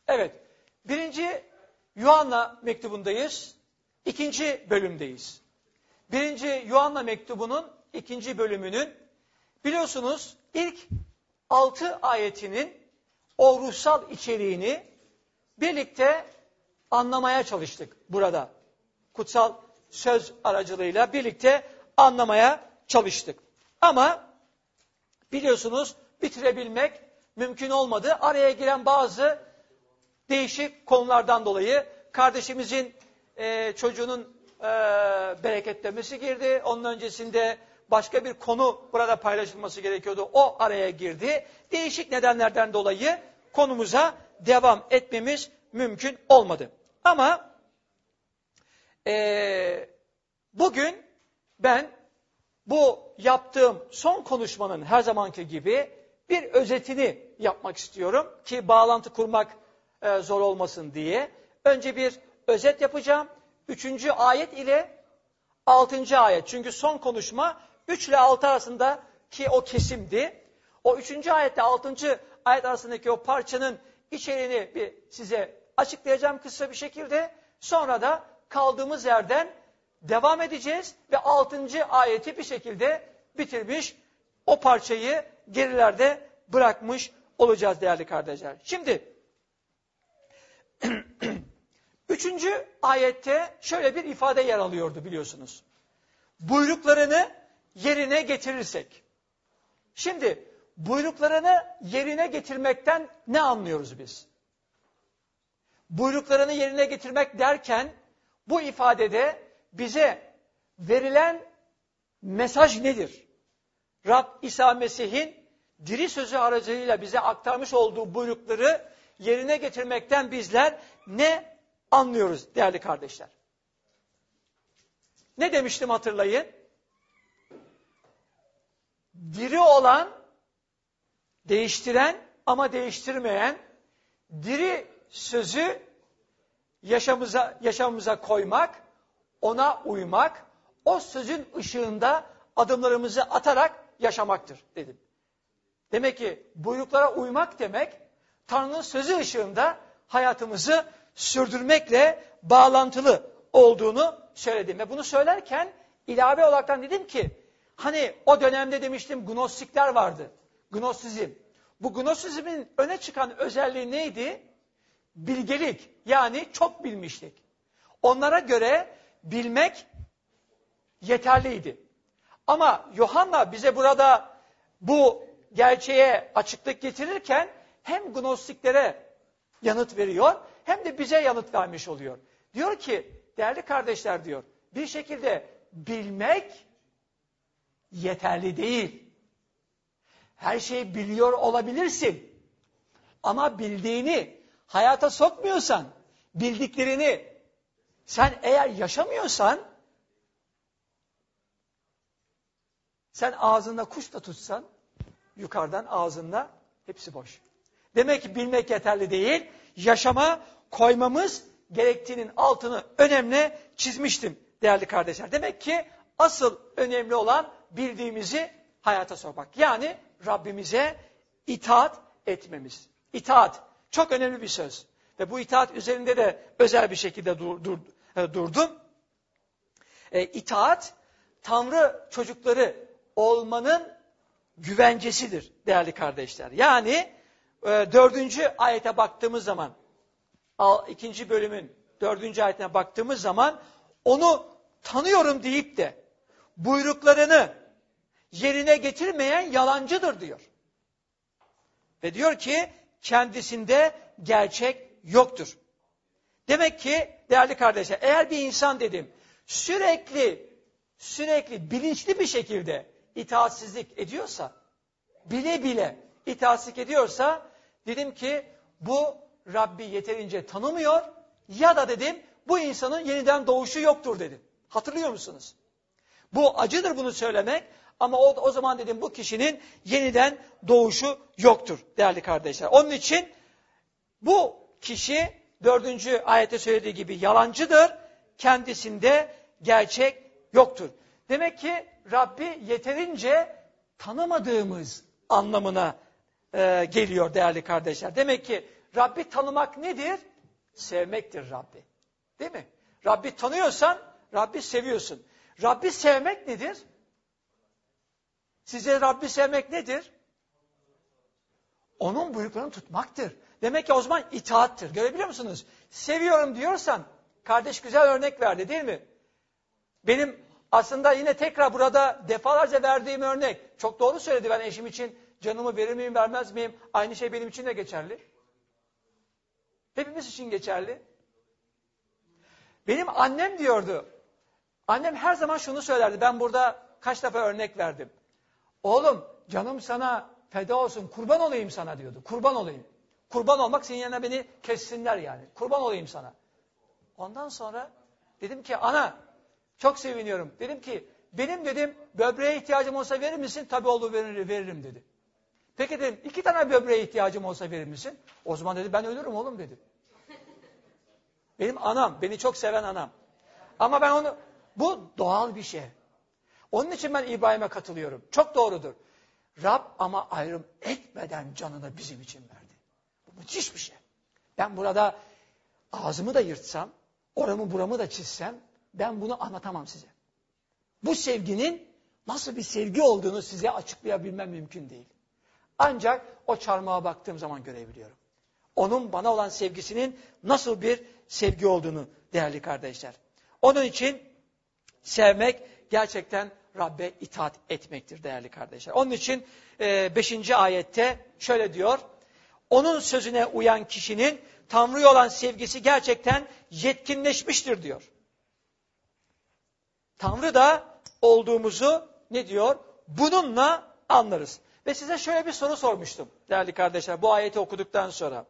Evet, 1. Yuhanna mektubundayız, 2. bölümdeyiz. 1. Yuhanna mektubunun 2. bölümünün, biliyorsunuz ilk 6 ayetinin o ruhsal içeriğini birlikte anlamaya çalıştık burada. Kutsal söz aracılığıyla birlikte anlamaya çalıştık. Ama biliyorsunuz bitirebilmek mümkün olmadı. Araya giren bazı değişik konulardan dolayı kardeşimizin çocuğunun bereketlemesi girdi. Onun öncesinde başka bir konu burada paylaşılması gerekiyordu. O araya girdi. Değişik nedenlerden dolayı konumuza devam etmemiz mümkün olmadı. Ama bugün ben bu yaptığım son konuşmanın her zamanki gibi bir özetini yapmak istiyorum ki bağlantı kurmak zor olmasın diye. Önce bir özet yapacağım. 3. ayet ile 6. ayet. Çünkü son konuşma 3 ile 6 arasındaki o kesimdi. O 3. ayetle 6. ayet arasındaki o parçanın içeriğini bir size açıklayacağım kısa bir şekilde. Sonra da kaldığımız yerden devam edeceğiz ve 6. ayeti bir şekilde bitirmiş, o parçayı gerilerde bırakmış olacağız değerli kardeşler. Şimdi 3. ayette şöyle bir ifade yer alıyordu biliyorsunuz. Buyruklarını yerine getirirsek. Şimdi buyruklarını yerine getirmekten ne anlıyoruz biz? Buyruklarını yerine getirmek derken bu ifadede bize verilen mesaj nedir? Rab İsa Mesih'in diri sözü aracılığıyla bize aktarmış olduğu buyrukları yerine getirmekten bizler ne anlıyoruz değerli kardeşler? Ne demiştim hatırlayın? Diri olan, değiştiren ama değiştirmeyen diri sözü yaşamımıza koymak, ona uymak, o sözün ışığında adımlarımızı atarak yaşamaktır dedim. Demek ki buyruklara uymak demek, Tanrı'nın sözü ışığında hayatımızı sürdürmekle bağlantılı olduğunu söyledim. Ve bunu söylerken ilave olarak dedim ki, hani o dönemde demiştim gnostikler vardı. Gnosizm. Bu gnosizmin öne çıkan özelliği neydi? Bilgelik, yani çok bilmişlik. Onlara göre bilmek yeterliydi. Ama Yuhanna bize burada bu gerçeğe açıklık getirirken hem gnostiklere yanıt veriyor hem de bize yanıt vermiş oluyor. Diyor ki değerli kardeşler diyor, bir şekilde bilmek yeterli değil. Her şeyi biliyor olabilirsin. Ama bildiğini hayata sokmuyorsan, bildiklerini sen eğer yaşamıyorsan, sen ağzında kuş da tutsan, yukarıdan ağzında hepsi boş. Demek ki bilmek yeterli değil, yaşama koymamız gerektiğinin altını önemli çizmiştim değerli kardeşler. Demek ki asıl önemli olan bildiğimizi hayata sokmak. Yani Rabbimize itaat etmemiz. İtaat çok önemli bir söz. Ve bu itaat üzerinde de özel bir şekilde durdum. İtaat, Tanrı çocukları olmanın güvencesidir değerli kardeşler. Yani 4. ayete baktığımız zaman, 2. bölümün 4. ayetine baktığımız zaman, onu tanıyorum deyip de buyruklarını yerine getirmeyen yalancıdır diyor. Ve diyor ki kendisinde gerçek yoktur. Demek ki değerli kardeşler, eğer bir insan dedim sürekli bilinçli bir şekilde itaatsizlik ediyorsa, bile bile itaatsizlik ediyorsa, dedim ki bu Rabbi yeterince tanımıyor ya da dedim bu insanın yeniden doğuşu yoktur dedim. Hatırlıyor musunuz? Bu acıdır bunu söylemek ama o zaman dedim bu kişinin yeniden doğuşu yoktur değerli kardeşler. Onun için bu kişi 4. ayette söylediği gibi yalancıdır, kendisinde gerçek yoktur. Demek ki Rabbi yeterince tanımadığımız anlamına geliyor değerli kardeşler. Demek ki Rabbi tanımak nedir? Sevmektir Rabbi. Değil mi? Rabbi tanıyorsan Rabbi seviyorsun. Rabbi sevmek nedir? Size Rabbi sevmek nedir? Onun buyruklarını tutmaktır. Demek ki o zaman itaattır. Görebiliyor musunuz? Seviyorum diyorsan, kardeş güzel örnek verdi değil mi? Benim aslında yine tekrar burada defalarca verdiğim örnek. Çok doğru söyledi, ben eşim için canımı verir miyim vermez miyim? Aynı şey benim için de geçerli. Hepimiz için geçerli. Benim annem diyordu. Annem her zaman şunu söylerdi. Ben burada kaç defa örnek verdim. Oğlum canım sana feda olsun, kurban olayım sana diyordu. Kurban olayım. Kurban olmak senin yerine beni kessinler yani. Kurban olayım sana. Ondan sonra dedim ki ana çok seviniyorum. Dedim ki benim dedim böbreğe ihtiyacım olsa verir misin? Tabii olur veririm dedi. Peki dedim 2 tane böbreğe ihtiyacım olsa verir misin? O zaman dedi ben ölürüm oğlum dedi. Benim anam, beni çok seven anam. Ama ben onu, bu doğal bir şey. Onun için ben İbrahim'e katılıyorum. Çok doğrudur. Rab ama ayrım etmeden canını bizim için verdi. Bu müthiş bir şey. Ben burada ağzımı da yırtsam, oramı buramı da çizsem, ben bunu anlatamam size. Bu sevginin nasıl bir sevgi olduğunu size açıklayabilmem mümkün değil. Ancak o çarmıha baktığım zaman görebiliyorum. Onun bana olan sevgisinin nasıl bir sevgi olduğunu değerli kardeşler. Onun için sevmek gerçekten Rabbe itaat etmektir değerli kardeşler. Onun için 5. ayette şöyle diyor. Onun sözüne uyan kişinin Tanrı'ya olan sevgisi gerçekten yetkinleşmiştir diyor. Tanrı da olduğumuzu ne diyor? Bununla anlarız. Ve size şöyle bir soru sormuştum değerli kardeşler bu ayeti okuduktan sonra.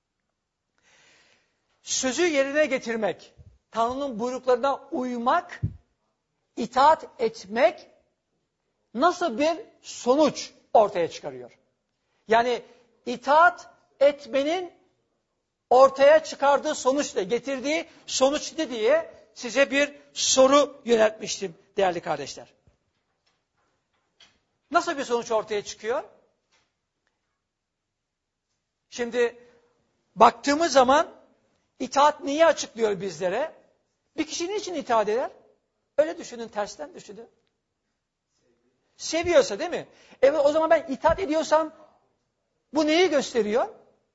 Sözü yerine getirmek, Tanrı'nın buyruklarına uymak, itaat etmek nasıl bir sonuç ortaya çıkarıyor? Yani itaat etmenin ortaya çıkardığı sonuçla getirdiği sonuç ne diye size bir soru yöneltmiştim değerli kardeşler. Nasıl bir sonuç ortaya çıkıyor? Şimdi baktığımız zaman itaat neyi açıklıyor bizlere? Bir kişi niçin itaat eder? Öyle düşünün, tersten düşünün. Seviyorsa değil mi? Evet, o zaman ben itaat ediyorsam bu neyi gösteriyor?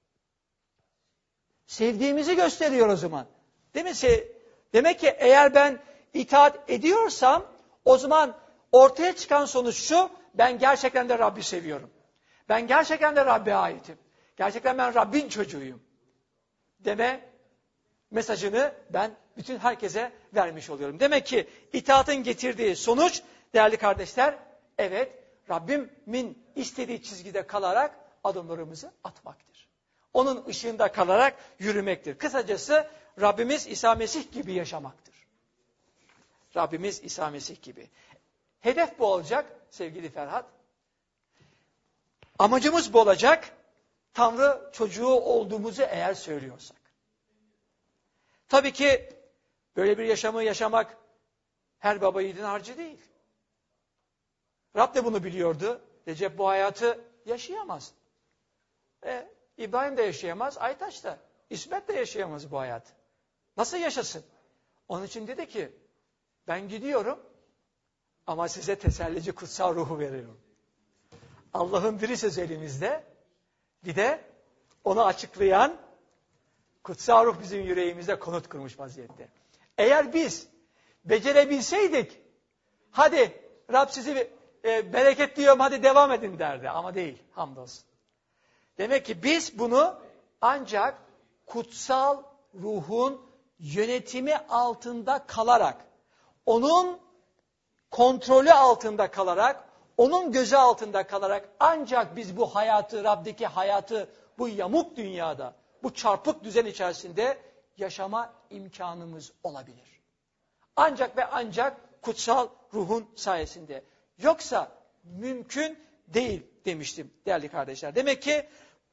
Sevdiğimizi gösteriyor o zaman. Değil mi? Demek ki eğer ben itaat ediyorsam o zaman ortaya çıkan sonuç şu: ben gerçekten de Rabbi seviyorum. Ben gerçekten de Rabbe aitim. Gerçekten ben Rabbin çocuğuyum. Deme mesajını ben bütün herkese vermiş oluyorum. Demek ki itaatın getirdiği sonuç değerli kardeşler, evet Rabbimin istediği çizgide kalarak adımlarımızı atmaktır. Onun ışığında kalarak yürümektir. Kısacası Rabbimiz İsa Mesih gibi yaşamaktır. Rabbimiz İsa Mesih gibi. Hedef bu olacak sevgili Ferhat. Amacımız bu olacak. Tanrı çocuğu olduğumuzu eğer söylüyorsak. Tabii ki böyle bir yaşamı yaşamak her baba yiğidin harcı değil. Rab de bunu biliyordu. Recep bu hayatı yaşayamaz. İbrahim de yaşayamaz, Aytaç da, İsmet de yaşayamaz bu hayatı. Nasıl yaşasın? Onun için dedi ki, ben gidiyorum ama size tesellici kutsal ruhu veriyorum. Allah'ın diri sözü elimizde, bir de onu açıklayan kutsal ruh bizim yüreğimizde konut kurmuş vaziyette. Eğer biz becerebilseydik, hadi Rab sizi bereketliyorum, hadi devam edin derdi. Ama değil, hamdolsun. Demek ki biz bunu ancak kutsal ruhun yönetimi altında kalarak, onun kontrolü altında kalarak, onun gözü altında kalarak ancak biz bu hayatı, Rab'deki hayatı bu yamuk dünyada, bu çarpık düzen içerisinde yaşama imkanımız olabilir. Ancak ve ancak kutsal ruhun sayesinde. Yoksa mümkün değil demiştim değerli kardeşler. Demek ki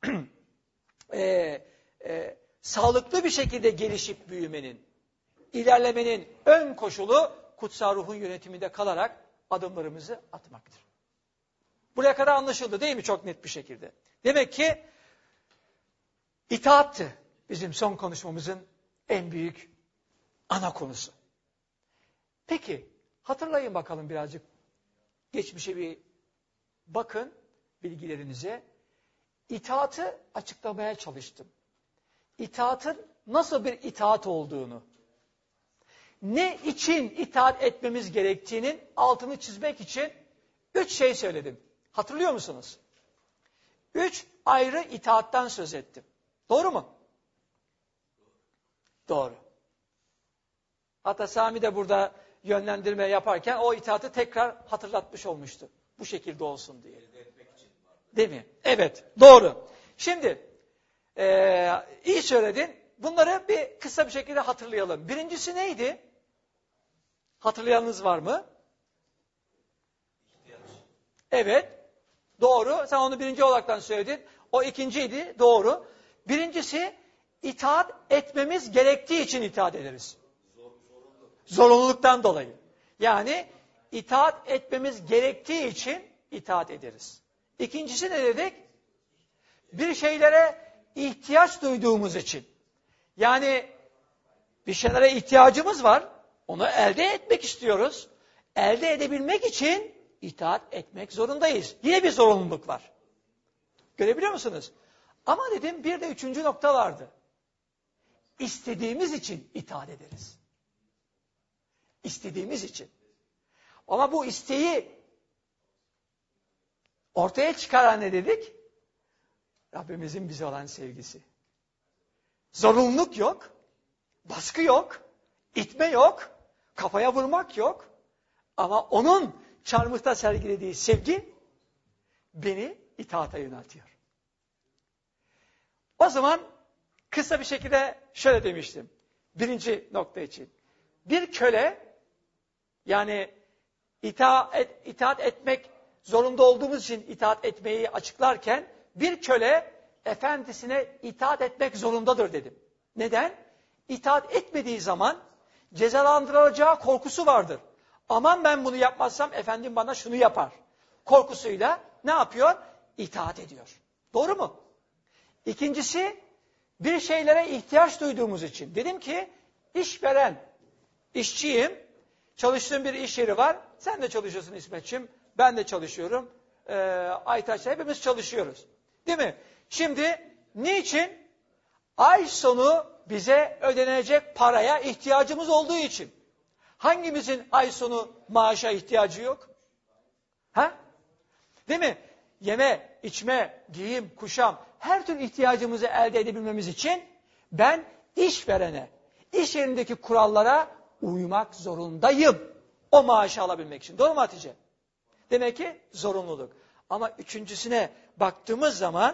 sağlıklı bir şekilde gelişip büyümenin, ilerlemenin ön koşulu kutsal ruhun yönetiminde kalarak adımlarımızı atmaktır. Buraya kadar anlaşıldı değil mi çok net bir şekilde? Demek ki İtaattı bizim son konuşmamızın en büyük ana konusu. Peki hatırlayın bakalım birazcık. Geçmişe bir bakın bilgilerinize. İtaatı açıklamaya çalıştım. İtaatın nasıl bir itaat olduğunu, ne için itaat etmemiz gerektiğinin altını çizmek için 3 şey söyledim. Hatırlıyor musunuz? 3 ayrı itaattan söz ettim. Doğru mu? Doğru. Hatta Sami de burada yönlendirme yaparken o itaatı tekrar hatırlatmış olmuştu. Bu şekilde olsun diye. Değil mi? Evet, doğru. Şimdi, iyi söyledin. Bunları kısa bir şekilde hatırlayalım. Birincisi neydi? Hatırlayanınız var mı? Evet, doğru. Sen onu birinci olaraktan söyledin. O ikinciydi, doğru. Birincisi, itaat etmemiz gerektiği için itaat ederiz. Zorunluluktan dolayı. Yani itaat etmemiz gerektiği için itaat ederiz. İkincisi ne dedik? Bir şeylere ihtiyaç duyduğumuz için. Yani bir şeylere ihtiyacımız var. Onu elde etmek istiyoruz. Elde edebilmek için itaat etmek zorundayız. Yine bir zorunluluk var. Görebiliyor musunuz? Ama dedim bir de üçüncü nokta vardı. İstediğimiz için itaat ederiz. İstediğimiz için. Ama bu isteği ortaya çıkaran ne dedik? Rabbimizin bize olan sevgisi. Zorunluluk yok, baskı yok, itme yok, kafaya vurmak yok. Ama onun çarmıhta sergilediği sevgi beni itaata yöneltiyor. O zaman kısa bir şekilde şöyle demiştim. Birinci nokta için. Bir köle, yani itaat etmek zorunda olduğumuz için itaat etmeyi açıklarken, bir köle efendisine itaat etmek zorundadır dedim. Neden? İtaat etmediği zaman cezalandırılacağı korkusu vardır. Aman ben bunu yapmazsam efendim bana şunu yapar. Korkusuyla ne yapıyor? İtaat ediyor. Doğru mu? İkincisi, bir şeylere ihtiyaç duyduğumuz için. Dedim ki, işveren, işçiyim, çalıştığım bir iş yeri var. Sen de çalışıyorsun İsmetciğim, ben de çalışıyorum. Aytaç'la hepimiz çalışıyoruz. Değil mi? Şimdi niçin? Ay sonu bize ödenecek paraya ihtiyacımız olduğu için. Hangimizin ay sonu maaşa ihtiyacı yok? Ha? Değil mi? Yeme, içme, giyim, kuşam, her türlü ihtiyacımızı elde edebilmemiz için ben işverene, iş yerindeki kurallara uymak zorundayım. O maaşı alabilmek için. Doğru mu Hatice? Demek ki zorunluluk. Ama üçüncüsüne baktığımız zaman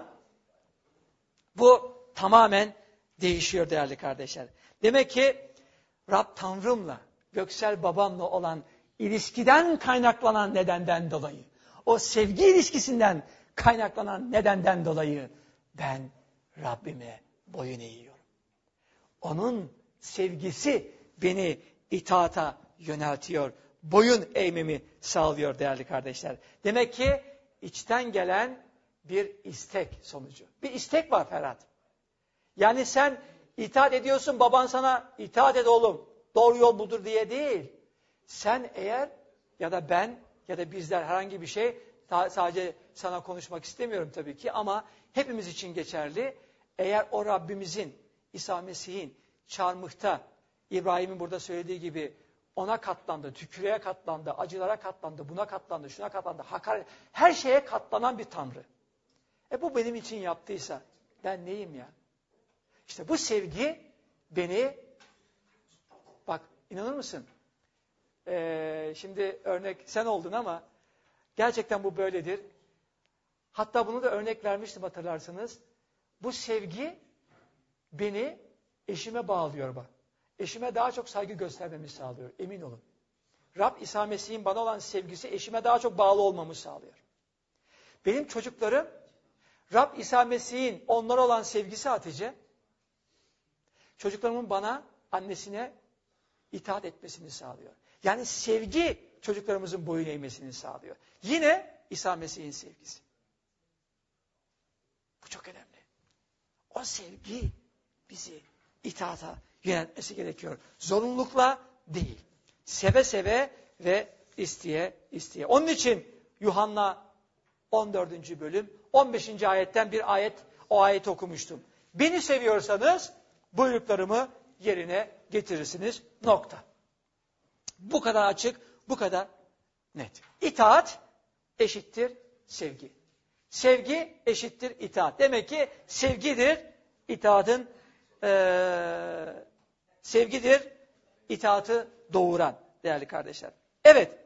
bu tamamen değişiyor değerli kardeşler. Demek ki Rab Tanrım'la, göksel babamla olan ilişkiden kaynaklanan nedenden dolayı, o sevgi ilişkisinden kaynaklanan nedenden dolayı ben Rabbime boyun eğiyorum. Onun sevgisi beni itaata yöneltiyor. Boyun eğmemi sağlıyor değerli kardeşler. Demek ki içten gelen bir istek sonucu. Bir istek var Ferhat. Yani sen itaat ediyorsun, baban sana itaat et oğlum, doğru yol budur diye değil. Sen eğer ya da ben ya da bizler herhangi bir şey, sadece sana konuşmak istemiyorum tabii ki ama hepimiz için geçerli. Eğer o Rabbimizin, İsa Mesih'in çarmıhta, İbrahim'in burada söylediği gibi ona katlandı, tükürüğe katlandı, acılara katlandı, buna katlandı, şuna katlandı, hakaret, her şeye katlanan bir Tanrı. Bu benim için yaptıysa ben neyim ya? İşte bu sevgi beni, bak inanır mısın? Şimdi örnek sen oldun ama gerçekten bu böyledir. Hatta bunu da örnek vermiştim hatırlarsınız. Bu sevgi beni eşime bağlıyor bak. Eşime daha çok saygı göstermemi sağlıyor. Emin olun. Rab İsa Mesih'in bana olan sevgisi eşime daha çok bağlı olmamı sağlıyor. Benim çocuklarım Rab İsa Mesih'in onlara olan sevgisi Hatice, çocuklarımın bana, annesine itaat etmesini sağlıyor. Yani sevgi çocuklarımızın boyun eğmesini sağlıyor. Yine İsa Mesih'in sevgisi. Bu çok önemli. O sevgi bizi itaata yöneltmesi gerekiyor. Zorunlulukla değil. Seve seve ve isteye isteye. Onun için Yuhanna 14. bölüm 15. ayetten bir o ayeti okumuştum. Beni seviyorsanız buyruklarımı yerine getirirsiniz. Nokta. Bu kadar açık, bu kadar net. İtaat eşittir sevgi. Sevgi eşittir itaat. Demek ki sevgidir itaatı doğuran değerli kardeşler. Evet.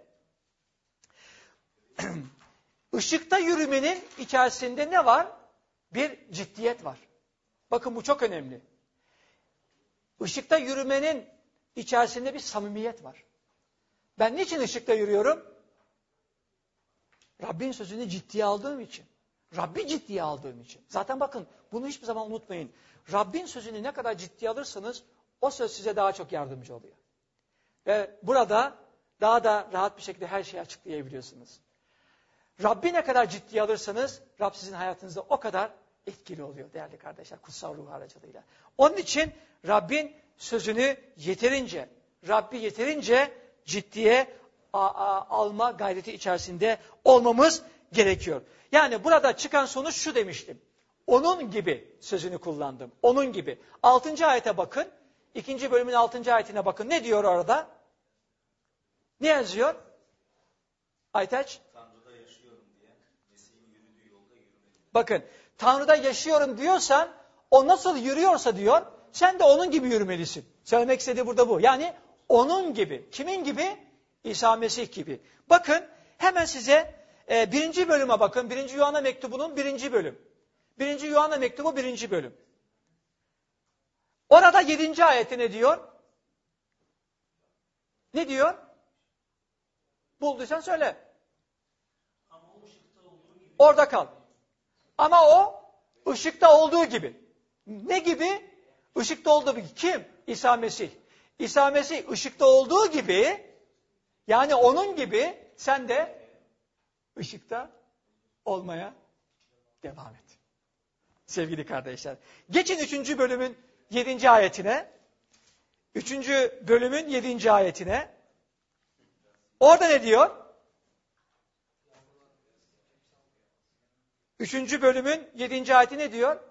Işıkta yürümenin içerisinde ne var? Bir ciddiyet var. Bakın bu çok önemli. Işıkta yürümenin içerisinde bir samimiyet var. Ben niçin ışıkta yürüyorum? Rabbin sözünü ciddiye aldığım için. Rabbi ciddiye aldığım için. Zaten bakın bunu hiçbir zaman unutmayın. Rabbin sözünü ne kadar ciddiye alırsanız o söz size daha çok yardımcı oluyor. Ve burada daha da rahat bir şekilde her şeyi açıklayabiliyorsunuz. Rabbi ne kadar ciddiye alırsanız Rab sizin hayatınızda o kadar etkili oluyor değerli kardeşler. Kutsal ruh aracılığıyla. Onun için Rabbin sözünü Rabbi yeterince ciddiye alma gayreti içerisinde olmamız gerekiyor. Yani burada çıkan sonuç şu demiştim. Onun gibi sözünü kullandım. Onun gibi. 6. ayete bakın. 2. bölümün 6. ayetine bakın. Ne diyor orada? Ne yazıyor? Aytaç? Tanrı'da yaşıyorum diye Mesih'in yürüdüğü yolda yürümelidir. Bakın. Tanrı'da yaşıyorum diyorsan o nasıl yürüyorsa diyor sen de onun gibi yürümelisin. Söylemek istediği burada bu. Yani onun gibi. Kimin gibi? İsa Mesih gibi. Bakın hemen size 1. bölüme bakın. 1. Yuhanna mektubunun 1. bölüm. 1. Yuhanna mektubu 1. bölüm. Orada 7. ayeti ne diyor? Ne diyor? Bulduysan söyle. Orada kal. Ama o ışıkta olduğu gibi. Ne gibi? Işıkta olduğu gibi. Kim? İsa Mesih. İsa Mesih ışıkta olduğu gibi yani onun gibi sen de ışıkta olmaya devam et. Sevgili kardeşler. Geçin 3. bölümün 7. ayetine. 3. bölümün 7. ayetine. Orada ne diyor? 3. bölümün 7. ayeti ne diyor?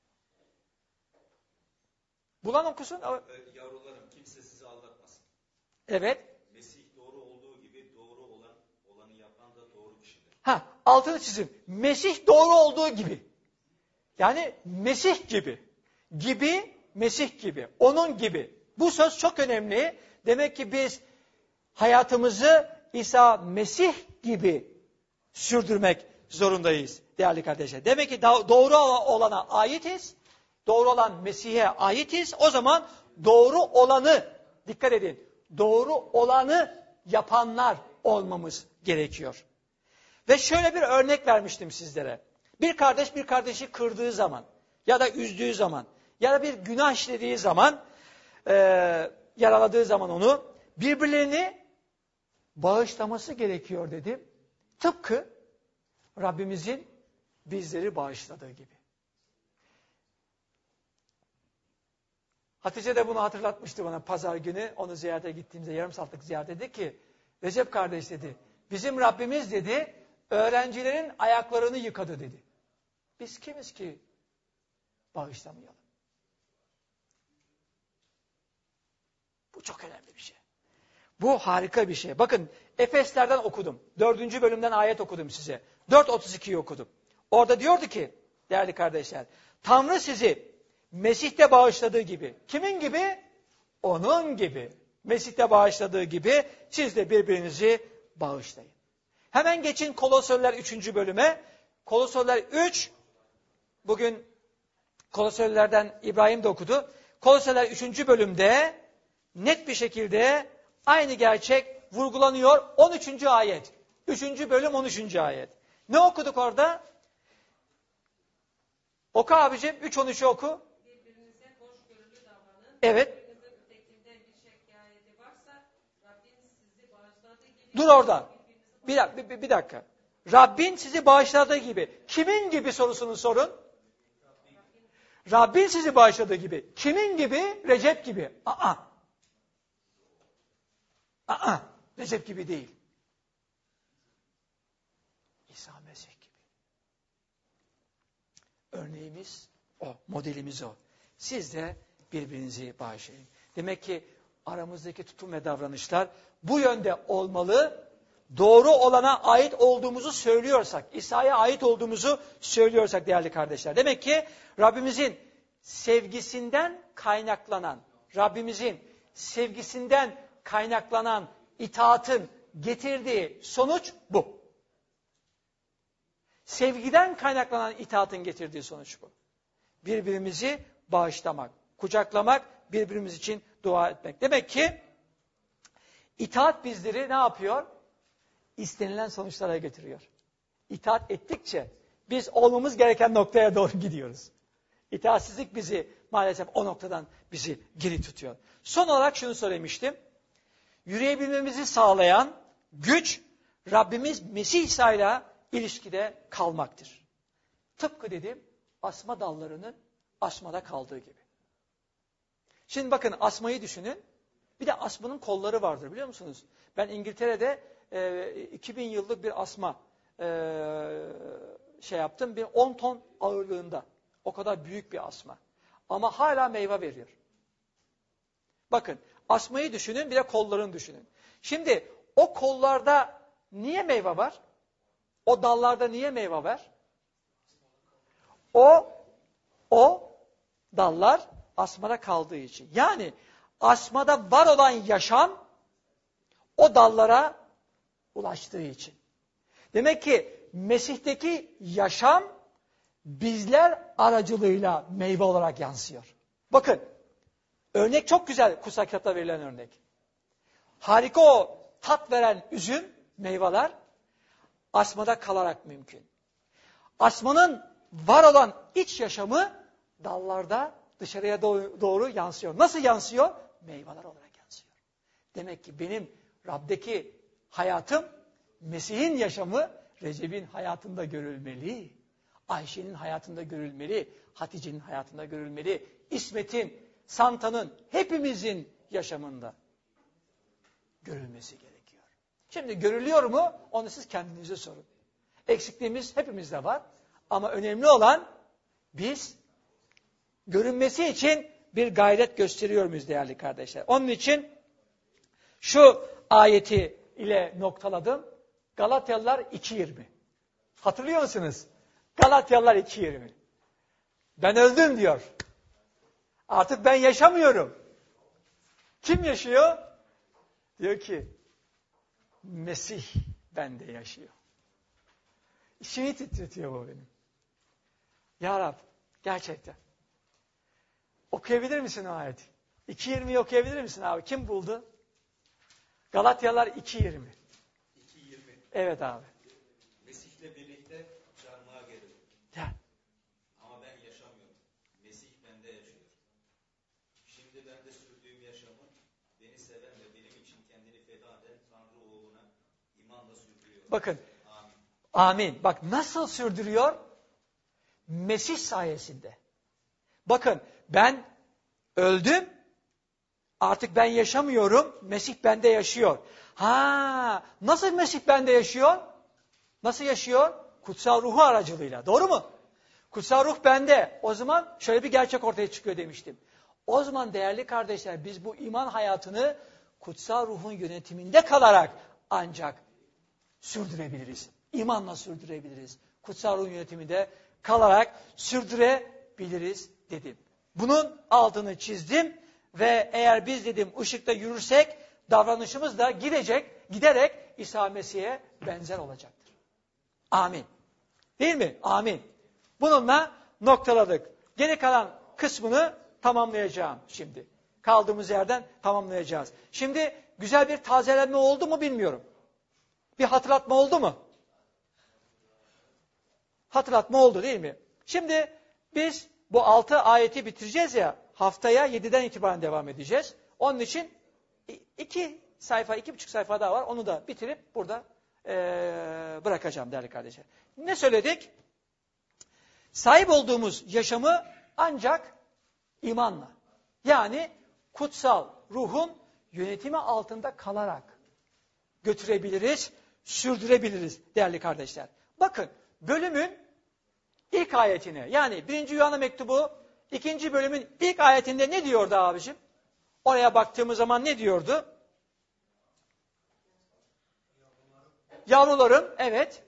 Bulan okusun. Yavrularım kimse sizi aldatmasın. Evet. Mesih doğru olduğu gibi doğru olanı yapan da doğru kişidir. Altını çizim. Mesih doğru olduğu gibi. Yani Mesih gibi. Gibi, Mesih gibi. Onun gibi. Bu söz çok önemli. Demek ki biz hayatımızı İsa Mesih gibi sürdürmek zorundayız değerli kardeşler. Demek ki doğru olana aitiz. Doğru olan Mesih'e aitiz. O zaman doğru olanı, dikkat edin, doğru olanı yapanlar olmamız gerekiyor. Ve şöyle bir örnek vermiştim sizlere. Bir kardeş bir kardeşi kırdığı zaman ya da üzdüğü zaman ya da bir günah işlediği zaman, yaraladığı zaman onu birbirlerini bağışlaması gerekiyor dedim. Tıpkı Rabbimizin bizleri bağışladığı gibi. Hatice de bunu hatırlatmıştı bana pazar günü. Onu ziyarete gittiğimde yarım saatlik ziyaret dedi ki Recep kardeş dedi bizim Rabbimiz dedi öğrencilerin ayaklarını yıkadı dedi. Biz kimiz ki bağışlamayalım? Bu çok önemli bir şey. Bu harika bir şey. Bakın Efeslerden okudum. 4. bölümden ayet okudum size. 4.32'yi okudum. Orada diyordu ki değerli kardeşler Tanrı sizi Mesih'te bağışladığı gibi. Kimin gibi? Onun gibi. Mesih'te bağışladığı gibi siz de birbirinizi bağışlayın. Hemen geçin Kolosyalılar 3. bölüme. Kolosyalılar 3, bugün Kolosyalılardan İbrahim de okudu. Kolosyalılar 3. bölümde net bir şekilde aynı gerçek vurgulanıyor. 13. ayet. 3. bölüm 13. ayet. Ne okuduk orada? Oku abicim. 3.13'ü oku. Birbirinize hoşgörülü davranın. Evet. Birbirinizin ötekinde bir şikayeti varsa Rabbin sizi bağışladığı gibi. Dur orada. Bir dakika. Rabbin sizi bağışladığı gibi. Kimin gibi sorusunu sorun. Rabbin sizi bağışladığı gibi. Kimin gibi? Recep gibi. Recep gibi değil. İsa Mesih gibi. Örneğimiz o, modelimiz o. Siz de birbirinizi bağışlayın. Demek ki aramızdaki tutum ve davranışlar bu yönde olmalı. Doğru olana ait olduğumuzu söylüyorsak, İsa'ya ait olduğumuzu söylüyorsak değerli kardeşler. Demek ki Rabbimizin sevgisinden kaynaklanan itaatın getirdiği sonuç bu. Sevgiden kaynaklanan itaatın getirdiği sonuç bu. Birbirimizi bağışlamak, kucaklamak, birbirimiz için dua etmek. Demek ki itaat bizleri ne yapıyor? İstenilen sonuçlara getiriyor. İtaat ettikçe biz olmamız gereken noktaya doğru gidiyoruz. İtaatsizlik bizi maalesef o noktadan bizi geri tutuyor. Son olarak şunu söylemiştim. Yürüyebilmemizi sağlayan güç Rabbimiz Mesih İsa'yla ilişkide kalmaktır. Tıpkı dedim asma dallarının asmada kaldığı gibi. Şimdi bakın asmayı düşünün. Bir de asmanın kolları vardır biliyor musunuz? Ben İngiltere'de 2000 yıllık bir asma yaptım. Bir 10 ton ağırlığında. O kadar büyük bir asma. Ama hala meyve veriyor. Bakın asmayı düşünün bir de kollarını düşünün. Şimdi o kollarda niye meyve var? O dallarda niye meyve var? O dallar asmada kaldığı için. Yani asmada var olan yaşam o dallara ulaştığı için. Demek ki Mesih'teki yaşam bizler aracılığıyla meyve olarak yansıyor. Bakın örnek çok güzel kutsal kitapta verilen örnek. Harika o tat veren üzüm, meyveler asmada kalarak mümkün. Asmanın var olan iç yaşamı dallarda dışarıya doğru yansıyor. Nasıl yansıyor? Meyveler olarak yansıyor. Demek ki benim Rab'deki hayatım, Mesih'in yaşamı Recep'in hayatında görülmeli. Ayşe'nin hayatında görülmeli. Hatice'nin hayatında görülmeli. İsmet'in, Santa'nın, hepimizin yaşamında görülmesi gerekiyor. Şimdi görülüyor mu? Onu siz kendinize sorun. Eksikliğimiz hepimizde var. Ama önemli olan biz görünmesi için bir gayret gösteriyor muyuz değerli kardeşler? Onun için şu ayeti ile noktaladım. Galatyalılar 2.20. Hatırlıyor musunuz? Galatyalılar 2.20. Ben öldüm diyor. Artık ben yaşamıyorum. Kim yaşıyor? Diyor ki Mesih bende yaşıyor. İçimi titretiyor bu benim. Ya Rab gerçekten. Okuyabilir misin o ayeti? 2.20'yi okuyabilir misin abi? Kim buldu? Galatyalılar 2.20. 2.20. Evet abi. Mesih'le birlikte çarmıha gerildim. Gel. Ama ben yaşamıyorum. Mesih bende yaşıyor. Şimdi ben de sürdüğüm yaşamı beni seven ve benim için kendini feda eden Tanrı oğluna imanla sürdürüyor. Bakın. Amin. Amin. Bak nasıl sürdürüyor? Mesih sayesinde. Bakın ben öldüm. Artık ben yaşamıyorum. Mesih bende yaşıyor. Nasıl Mesih bende yaşıyor? Nasıl yaşıyor? Kutsal ruhu aracılığıyla. Doğru mu? Kutsal ruh bende. O zaman şöyle bir gerçek ortaya çıkıyor demiştim. O zaman değerli kardeşler biz bu iman hayatını kutsal ruhun yönetiminde kalarak ancak sürdürebiliriz. İmanla sürdürebiliriz. Kutsal ruhun yönetiminde kalarak sürdürebiliriz dedim. Bunun altını çizdim ve eğer biz dedim ışıkta yürürsek davranışımız da giderek İsa Mesih'e benzer olacaktır. Amin. Değil mi? Amin. Bununla noktaladık. Geri kalan kısmını tamamlayacağım şimdi. Kaldığımız yerden tamamlayacağız. Şimdi güzel bir tazelenme oldu mu bilmiyorum. Bir hatırlatma oldu mu? Hatırlatma oldu değil mi? Şimdi biz bu 6 ayeti bitireceğiz ya, haftaya 7'den itibaren devam edeceğiz. Onun için 2,5 sayfa daha var. Onu da bitirip burada bırakacağım değerli kardeşler. Ne söyledik? Sahip olduğumuz yaşamı ancak imanla. Yani kutsal ruhun yönetimi altında kalarak götürebiliriz, sürdürebiliriz değerli kardeşler. Bakın bölümün ilk ayetine, yani 1. Yuhanna mektubu 2. bölümün ilk ayetinde ne diyordu abicim? Oraya baktığımız zaman ne diyordu? Yavrularım, evet.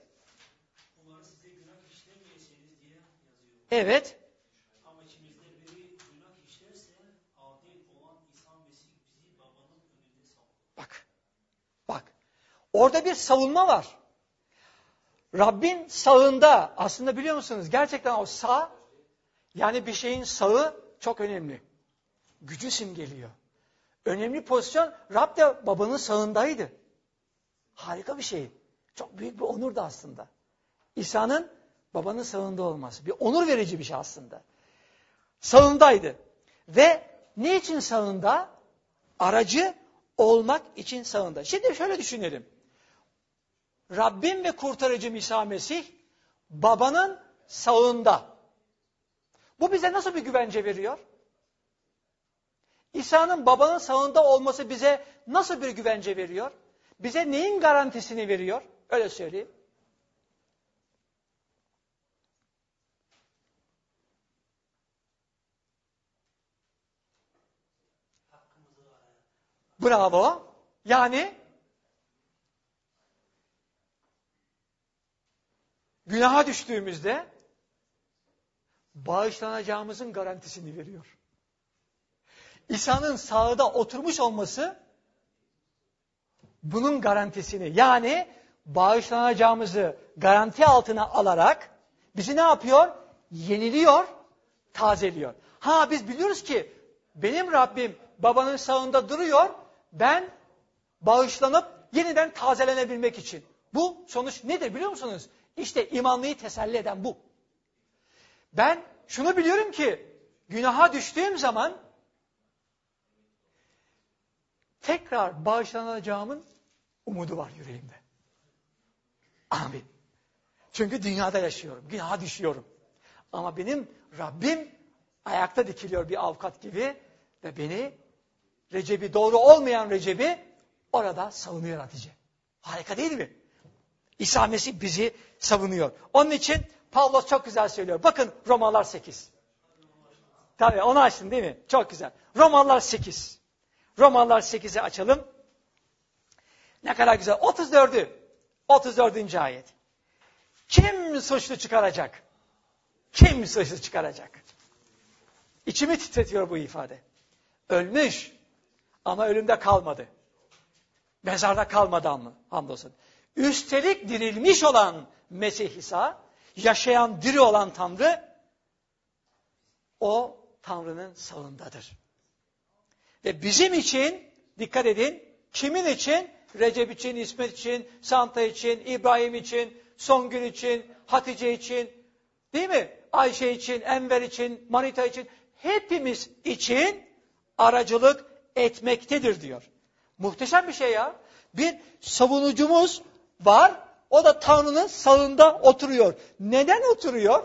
Evet. Ama içimizde biri günah işlerse adil olan İsa Mesih bizi babanın önünde savunur. Bak. Orada bir savunma var. Rabbin sağında, aslında biliyor musunuz? Gerçekten o sağ, yani bir şeyin sağı çok önemli. Gücü simgeliyor. Önemli pozisyon, Rab de babanın sağındaydı. Harika bir şey. Çok büyük bir onur da aslında. İsa'nın babanın sağında olması. Bir onur verici bir şey aslında. Sağındaydı. Ve ne için sağında? Aracı olmak için sağında. Şimdi şöyle düşünelim. Rabbim ve kurtarıcım İsa Mesih babanın sağında. Bu bize nasıl bir güvence veriyor? İsa'nın babanın sağında olması bize nasıl bir güvence veriyor? Bize neyin garantisini veriyor? Öyle söyleyeyim. Bravo. Yani günaha düştüğümüzde bağışlanacağımızın garantisini veriyor. İsa'nın sağda oturmuş olması bunun garantisini, yani bağışlanacağımızı garanti altına alarak bizi ne yapıyor? Yeniliyor, tazeliyor. Biz biliyoruz ki benim Rabbim babanın sağında duruyor, ben bağışlanıp yeniden tazelenebilmek için. Bu sonuç nedir biliyor musunuz? İşte imanlıyı teselli eden bu. Ben şunu biliyorum ki günaha düştüğüm zaman tekrar bağışlanacağımın umudu var yüreğimde. Amin. Çünkü dünyada yaşıyorum, günaha düşüyorum. Ama benim Rabbim ayakta dikiliyor bir avukat gibi ve beni, Recep'i, doğru olmayan Recep'i orada savunuyor Hatice. Harika değil mi? İsa Mesih bizi savunuyor. Onun için Pavlos çok güzel söylüyor. Bakın Romalılar 8. Tabii onu açtın değil mi? Çok güzel. Romalılar 8. Romalılar 8'i açalım. Ne kadar güzel. 34. ayet. Kim suçlu çıkaracak? Kim suçlu çıkaracak? İçimi titretiyor bu ifade. Ölmüş ama ölümde kalmadı. Mezarda kalmadı ama hamdolsun. Üstelik dirilmiş olan Mesih İsa, yaşayan, diri olan Tanrı, o Tanrı'nın sağındadır. Ve bizim için, dikkat edin, kimin için? Recep için, İsmet için, Santa için, İbrahim için, Songül için, Hatice için, değil mi? Ayşe için, Enver için, Manita için, hepimiz için aracılık etmektedir diyor. Muhteşem bir şey ya. Bir savunucumuz var, o da Tanrı'nın sağında oturuyor. Neden oturuyor?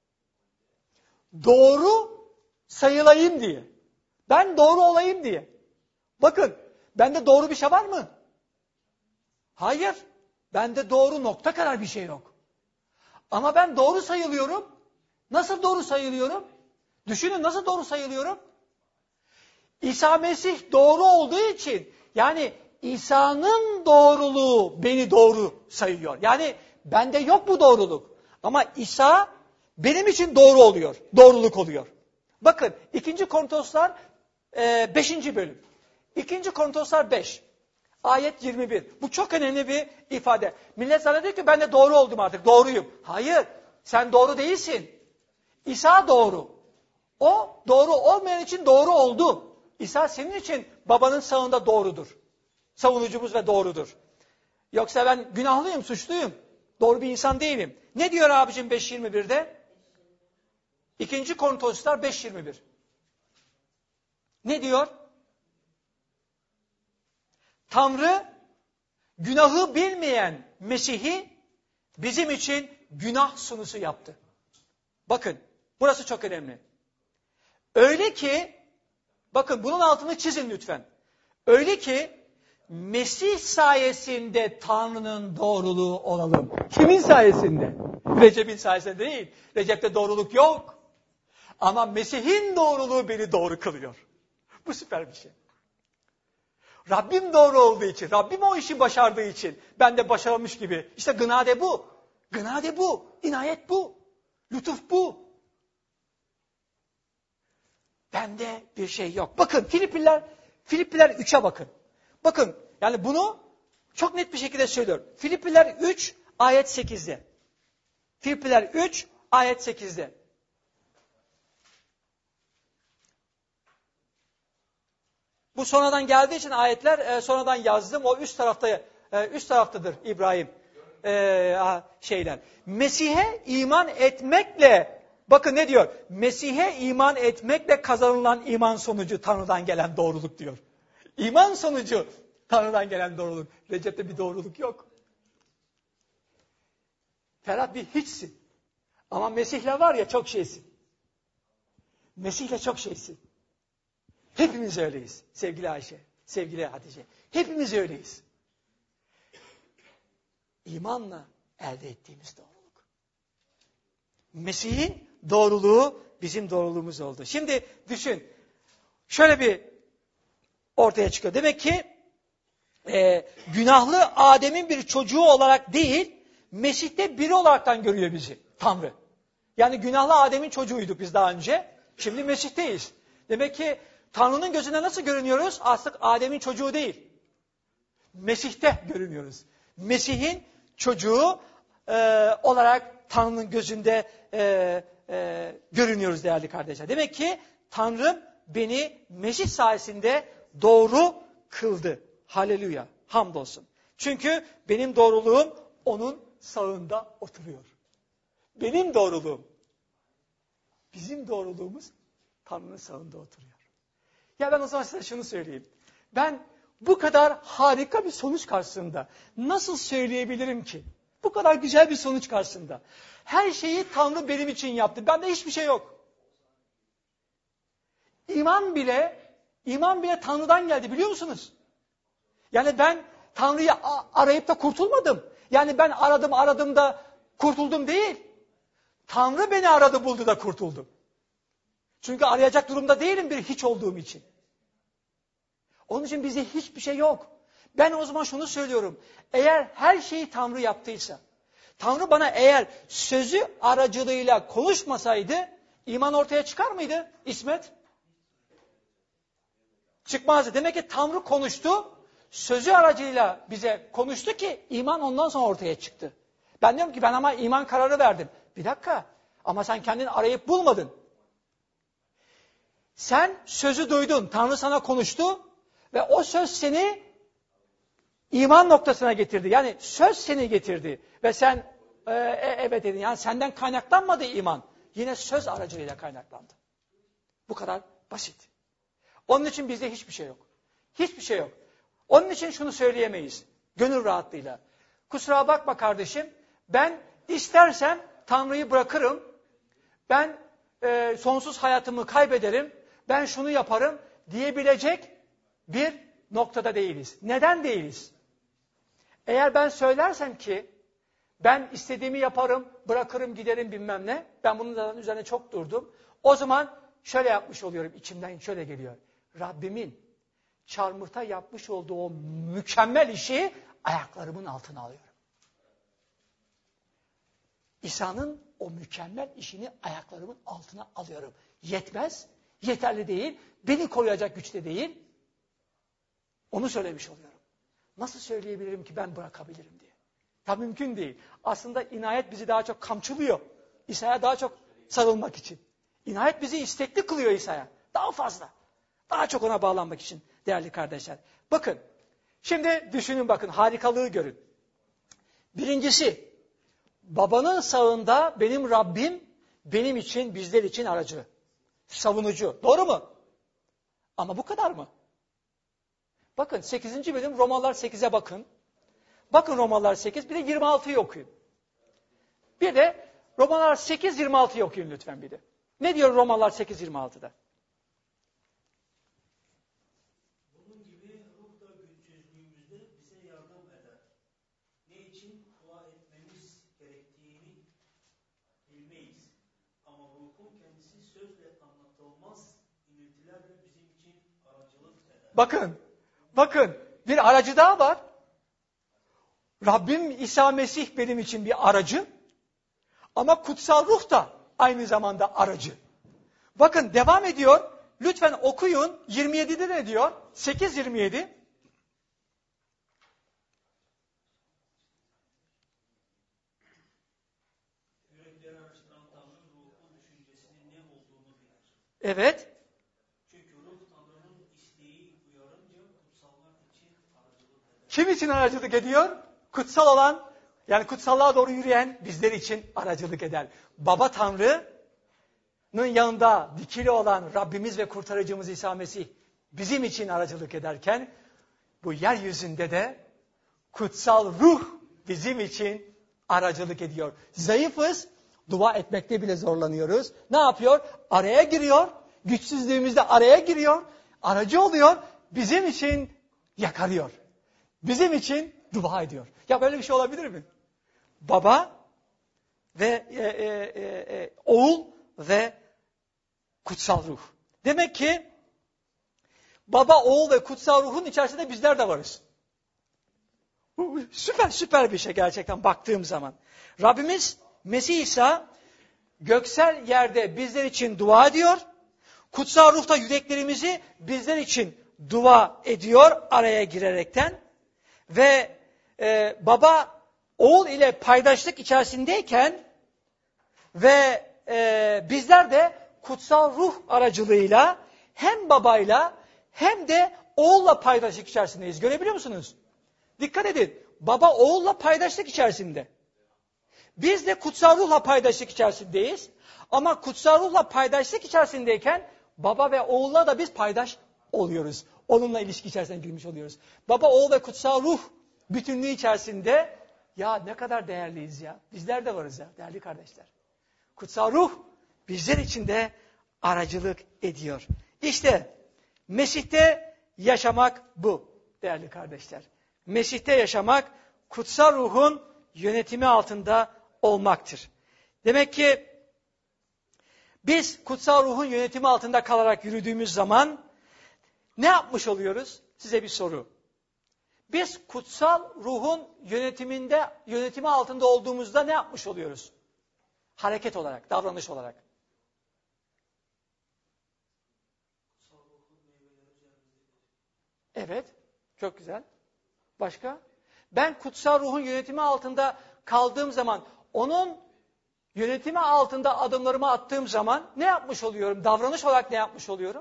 Doğru sayılayım diye. Ben doğru olayım diye. Bakın, bende doğru bir şey var mı? Hayır. Bende doğru nokta kadar bir şey yok. Ama ben doğru sayılıyorum. Nasıl doğru sayılıyorum? Düşünün nasıl doğru sayılıyorum? İsa Mesih doğru olduğu için, yani İsa'nın doğruluğu beni doğru sayıyor. Yani bende yok bu doğruluk. Ama İsa benim için doğru oluyor. Doğruluk oluyor. Bakın 2. Korintoslar 5. bölüm. 2. Korintoslar 5. Ayet 21. Bu çok önemli bir ifade. Millet zannediyor ki ben de doğru oldum artık. Doğruyum. Hayır. Sen doğru değilsin. İsa doğru. O doğru olmayan için doğru oldu. İsa senin için babanın sağında doğrudur. Savunucumuz ve doğrudur. Yoksa ben günahlıyım, suçluyum. Doğru bir insan değilim. Ne diyor abicim 5.21'de? 2. Korintoslar 5.21. Ne diyor? Tanrı günahı bilmeyen Mesih'i bizim için günah sunusu yaptı. Bakın burası çok önemli. Öyle ki, bakın bunun altını çizin lütfen. Öyle ki Mesih sayesinde Tanrı'nın doğruluğu olalım. Kimin sayesinde? Recep'in sayesinde değil. Recep'te doğruluk yok. Ama Mesih'in doğruluğu beni doğru kılıyor. Bu süper bir şey. Rabbim doğru olduğu için, Rabbim o işi başardığı için ben de başarılmış gibi. İşte gınade bu. Gınade bu. İnayet bu. Lütuf bu. Bende bir şey yok. Bakın Filipliler 3'e bakın. Bakın yani bunu çok net bir şekilde söylüyor. Filipliler 3 ayet 8'de. Filipliler 3 ayet 8'de. Bu sonradan geldiği için ayetler sonradan yazdım. O üst taraftadır İbrahim şeyler. Mesih'e iman etmekle, bakın ne diyor? Mesih'e iman etmekle kazanılan iman sonucu Tanrı'dan gelen doğruluk diyor. İman sonucu Tanrı'dan gelen doğruluk. Recep'te bir doğruluk yok. Ferhat bir hiçsin. Ama Mesih'le var ya çok şeysin. Mesih'le çok şeysin. Hepimiz öyleyiz sevgili Ayşe, sevgili Hatice. Hepimiz öyleyiz. İmanla elde ettiğimiz doğruluk. Mesih'in doğruluğu bizim doğruluğumuz oldu. Şimdi düşün, şöyle bir ortaya çıkıyor. Demek ki günahlı Adem'in bir çocuğu olarak değil, Mesih'te biri olaraktan görüyor bizi Tanrı. Yani günahlı Adem'in çocuğuyduk biz daha önce, şimdi Mesih'teyiz. Demek ki Tanrı'nın gözünde nasıl görünüyoruz? Artık Adem'in çocuğu değil. Mesih'te görünüyoruz. Mesih'in çocuğu olarak Tanrı'nın gözünde görünüyoruz değerli kardeşler. Demek ki Tanrım beni Mesih sayesinde doğru kıldı. Haleluya. Hamdolsun. Çünkü benim doğruluğum onun sağında oturuyor. Benim doğruluğum, bizim doğruluğumuz Tanrı'nın sağında oturuyor. Ya ben o zaman size şunu söyleyeyim. Ben bu kadar harika bir sonuç karşısında nasıl söyleyebilirim ki? Bu kadar güzel bir sonuç karşısında. Her şeyi Tanrı benim için yaptı. Bende hiçbir şey yok. İman bile Tanrı'dan geldi biliyor musunuz? Yani ben Tanrı'yı arayıp da kurtulmadım. Yani ben aradım da kurtuldum değil. Tanrı beni aradı buldu da kurtuldum. Çünkü arayacak durumda değilim bir hiç olduğum için. Onun için bize hiçbir şey yok. Ben o zaman şunu söylüyorum. Eğer her şeyi Tanrı yaptıysa, Tanrı bana eğer sözü aracılığıyla konuşmasaydı, iman ortaya çıkar mıydı İsmet? Çıkmazdı. Demek ki Tanrı konuştu, sözü aracılığıyla bize konuştu ki iman ondan sonra ortaya çıktı. Ben diyorum ki ben ama iman kararı verdim. Bir dakika ama sen kendini arayıp bulmadın. Sen sözü duydun, Tanrı sana konuştu ve o söz seni iman noktasına getirdi. Yani söz seni getirdi ve sen evet dedin. Yani senden kaynaklanmadı iman. Yine söz aracılığıyla kaynaklandı. Bu kadar basit. Onun için bizde hiçbir şey yok. Hiçbir şey yok. Onun için şunu söyleyemeyiz. Gönül rahatlığıyla. Kusura bakma kardeşim. Ben istersem Tanrı'yı bırakırım. Ben sonsuz hayatımı kaybederim. Ben şunu yaparım diyebilecek bir noktada değiliz. Neden değiliz? Eğer ben söylersem ki ben istediğimi yaparım, bırakırım, giderim bilmem ne. Ben bunun üzerine çok durdum. O zaman şöyle yapmış oluyorum. İçimden şöyle geliyor. Rabbimin çarmıhta yapmış olduğu o mükemmel işi ayaklarımın altına alıyorum. İsa'nın o mükemmel işini ayaklarımın altına alıyorum. Yetmez, yeterli değil, beni koruyacak güçte değil. Onu söylemiş oluyorum. Nasıl söyleyebilirim ki ben bırakabilirim diye. Ya mümkün değil. Aslında inayet bizi daha çok kamçılıyor. İsa'ya daha çok sarılmak için. İnayet bizi istekli kılıyor İsa'ya. Daha fazla. Daha çok ona bağlanmak için değerli kardeşler. Bakın. Şimdi düşünün bakın. Harikalığı görün. Birincisi. Babanın sağında benim Rabbim benim için, bizler için aracı. Savunucu. Doğru mu? Ama bu kadar mı? Bakın 8. bölüm Romalılar 8'e bakın. Bakın Romalılar 8 bir de 26'yı okuyun. Bir de Romalılar 8-26'yı okuyun lütfen bir de. Ne diyor Romalılar 8-26'da? günümüzde bize yardım eder. Ne için dua etmemiz gerektiğini bilmeyiz. Ama ruhun kendisi sözle anlatılmaz iniltilerle bizim için aracılık eder. Bakın bir aracı daha var. Rabbim İsa Mesih benim için bir aracı. Ama kutsal ruh da aynı zamanda aracı. Bakın devam ediyor. Lütfen okuyun. 27'de ne diyor? 8:27. Yürekleri araştıran Tanrı ruhun düşüncesinin ne olduğunu bilir. Evet. Çünkü ruh Tanrı'nın isteği uyarınca kutsallar için aracılık eder. Kim için aracılık ediyor? Kutsal olan, yani kutsallığa doğru yürüyen bizler için aracılık eder. Baba Tanrı'nın yanında dikili olan Rabbimiz ve kurtarıcımız İsa Mesih bizim için aracılık ederken bu yeryüzünde de kutsal ruh bizim için aracılık ediyor. Zayıfız, dua etmekte bile zorlanıyoruz. Ne yapıyor? Araya giriyor. Güçsüzlüğümüzde araya giriyor. Aracı oluyor. Bizim için yakarıyor. Bizim için dua ediyor. Ya böyle bir şey olabilir mi? Baba ve oğul ve kutsal ruh. Demek ki baba, oğul ve kutsal ruhun içerisinde bizler de varız. Bu süper bir şey gerçekten baktığım zaman. Rabbimiz Mesih İsa göksel yerde bizler için dua ediyor. Kutsal ruh da yüreklerimizi bizler için dua ediyor araya girerekten. Ve baba oğul ile paydaşlık içerisindeyken ve bizler de kutsal ruh aracılığıyla hem babayla hem de oğulla paydaşlık içerisindeyiz. Görebiliyor musunuz? Dikkat edin. Baba oğulla paydaşlık içerisinde. Biz de kutsal ruhla paydaşlık içerisindeyiz. Ama kutsal ruhla paydaşlık içerisindeyken baba ve oğulla da biz paydaş oluyoruz. Onunla ilişki içerisine girmiş oluyoruz. Baba, oğul ve kutsal ruh bütünlüğü içerisinde ya ne kadar değerliyiz ya. Bizler de varız ya değerli kardeşler. Kutsal ruh bizler için de aracılık ediyor. İşte Mesih'te yaşamak bu değerli kardeşler. Mesih'te yaşamak kutsal ruhun yönetimi altında olmaktır. Demek ki biz kutsal ruhun yönetimi altında kalarak yürüdüğümüz zaman ne yapmış oluyoruz? Size bir soru. Biz kutsal ruhun yönetimi altında olduğumuzda ne yapmış oluyoruz? Hareket olarak, davranış olarak. Evet, çok güzel. Başka? Ben kutsal ruhun yönetimi altında kaldığım zaman, onun yönetimi altında adımlarımı attığım zaman ne yapmış oluyorum? Davranış olarak ne yapmış oluyorum?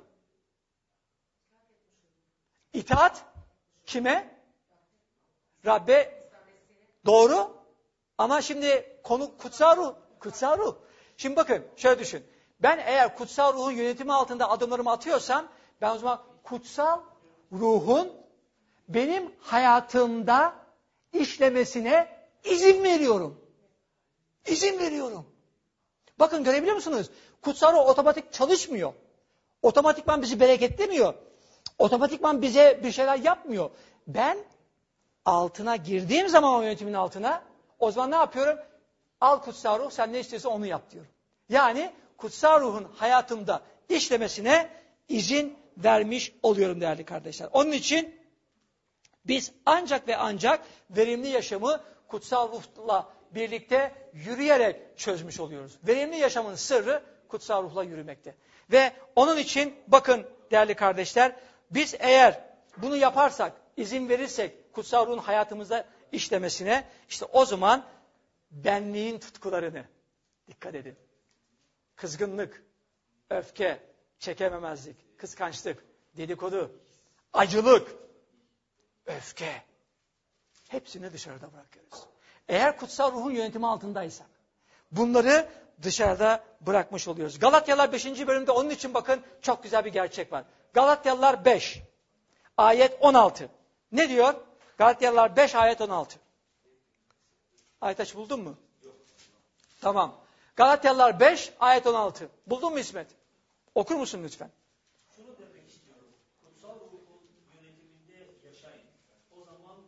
İtaat kime? Rabbe. Doğru. Ama şimdi konu kutsal ruh. Kutsal ruh. Şimdi bakın şöyle düşün. Ben eğer kutsal ruhun yönetimi altında adımlarımı atıyorsam ben o zaman kutsal ruhun benim hayatımda işlemesine izin veriyorum. İzin veriyorum. Bakın görebiliyor musunuz? Kutsal ruh otomatik çalışmıyor. Otomatikman bizi bereketlemiyor. Otomatikman bize bir şeyler yapmıyor. Ben altına girdiğim zaman o yönetimin altına o zaman ne yapıyorum? Al kutsal ruh sen ne istiyorsan onu yap diyorum. Yani kutsal ruhun hayatımda işlemesine izin vermiş oluyorum değerli kardeşler. Onun için biz ancak ve ancak verimli yaşamı kutsal ruhla birlikte yürüyerek çözmüş oluyoruz. Verimli yaşamın sırrı kutsal ruhla yürümekte. Ve onun için bakın değerli kardeşler, biz eğer bunu yaparsak, izin verirsek kutsal ruhun hayatımızda işlemesine, işte o zaman benliğin tutkularını, dikkat edin, kızgınlık, öfke, çekememezlik, kıskançlık, dedikodu, acılık, öfke, hepsini dışarıda bırakıyoruz. Eğer kutsal ruhun yönetimi altındaysak, bunları dışarıda bırakmış oluyoruz. Galatyalılar 5. bölümde onun için bakın çok güzel bir gerçek var. Galatyalılar 5, ayet 16. Ne diyor? Galatyalılar 5, ayet 16. Aytaç buldun mu? Yok. Tamam. Galatyalılar 5, ayet 16. Buldun mu İsmet? Okur musun lütfen? Şunu demek istiyorum. Kutsal ruhun yönetiminde yaşayın. O zaman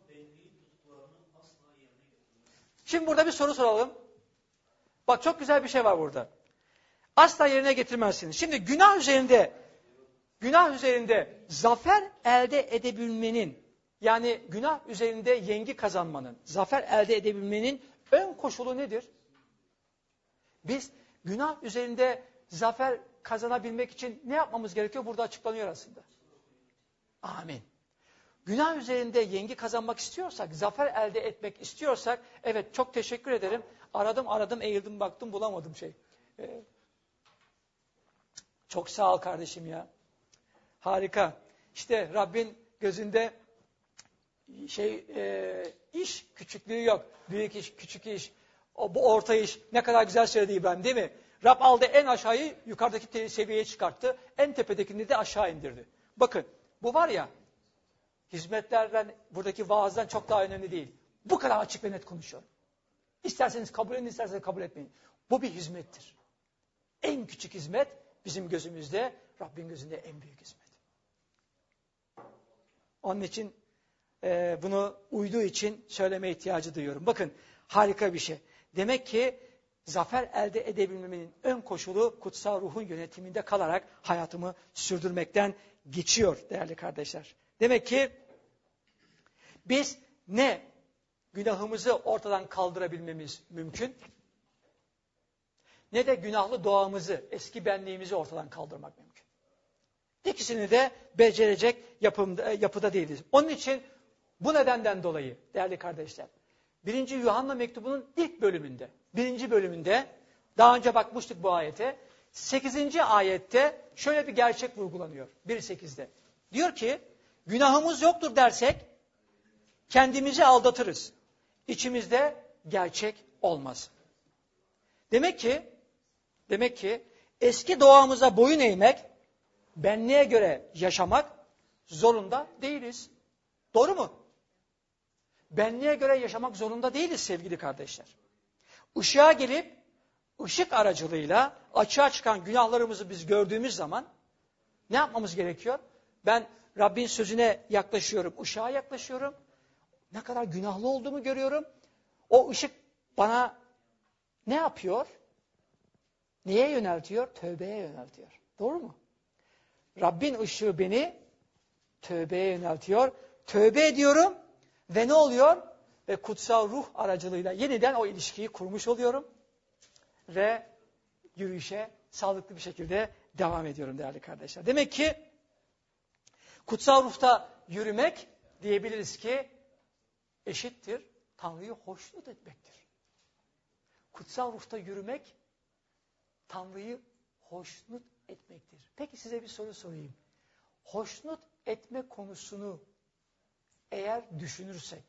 Şimdi burada bir soru soralım. Bak çok güzel bir şey var burada. Asla yerine getirmezsiniz. Şimdi günah üzerinde zafer elde edebilmenin, yani günah üzerinde yengi kazanmanın, zafer elde edebilmenin ön koşulu nedir? Biz günah üzerinde zafer kazanabilmek için ne yapmamız gerekiyor? Burada açıklanıyor aslında. Amin. Günah üzerinde yengi kazanmak istiyorsak, zafer elde etmek istiyorsak, evet çok teşekkür ederim. Aradım, eğildim, baktım, bulamadım şey. Çok sağ ol kardeşim ya. Harika. İşte Rabbin gözünde iş küçüklüğü yok. Büyük iş, küçük iş. Bu orta iş. Ne kadar güzel söyledi İbrahim, değil mi? Rab aldı en aşağıyı yukarıdaki seviyeye çıkarttı. En tepedekini de aşağı indirdi. Bakın bu var ya, hizmetlerden, buradaki vaazdan çok daha önemli değil. Bu kadar açık ve net konuşuyorum. İsterseniz kabul edin, isterseniz kabul etmeyin. Bu bir hizmettir. En küçük hizmet bizim gözümüzde, Rabbin gözünde en büyük hizmet. Onun için bunu uyduğu için söyleme ihtiyacı duyuyorum. Bakın harika bir şey. Demek ki zafer elde edebilmemin ön koşulu kutsal ruhun yönetiminde kalarak hayatımı sürdürmekten geçiyor değerli kardeşler. Demek ki biz ne günahımızı ortadan kaldırabilmemiz mümkün, ne de günahlı doğamızı, eski benliğimizi ortadan kaldırmak mümkün. İkisini de becerecek yapıda değiliz. Onun için bu nedenden dolayı değerli kardeşler, 1. Yuhanna mektubunun ilk bölümünde, 1. bölümünde, daha önce bakmıştık bu ayete, 8. ayette şöyle bir gerçek vurgulanıyor 1.8'de. Diyor ki, günahımız yoktur dersek kendimizi aldatırız. İçimizde gerçek olmaz. Demek ki eski doğamıza boyun eğmek, benliğe göre yaşamak zorunda değiliz. Doğru mu? Benliğe göre yaşamak zorunda değiliz sevgili kardeşler. Işığa gelip ışık aracılığıyla açığa çıkan günahlarımızı biz gördüğümüz zaman ne yapmamız gerekiyor? Ben Rabbin sözüne yaklaşıyorum, ışığa yaklaşıyorum. Ne kadar günahlı olduğumu görüyorum. O ışık bana ne yapıyor? Neye yöneltiyor? Tövbeye yöneltiyor. Doğru mu? Rabbin ışığı beni tövbeye yöneltiyor. Tövbe ediyorum ve ne oluyor? Ve kutsal ruh aracılığıyla yeniden o ilişkiyi kurmuş oluyorum. Ve yürüyüşe sağlıklı bir şekilde devam ediyorum değerli kardeşler. Demek ki kutsal ruhta yürümek diyebiliriz ki eşittir Tanrı'yı hoşnut etmektir. Kutsal ruhta yürümek Tanrı'yı hoşnut etmektir. Peki size bir soru sorayım. Hoşnut etme konusunu eğer düşünürsek,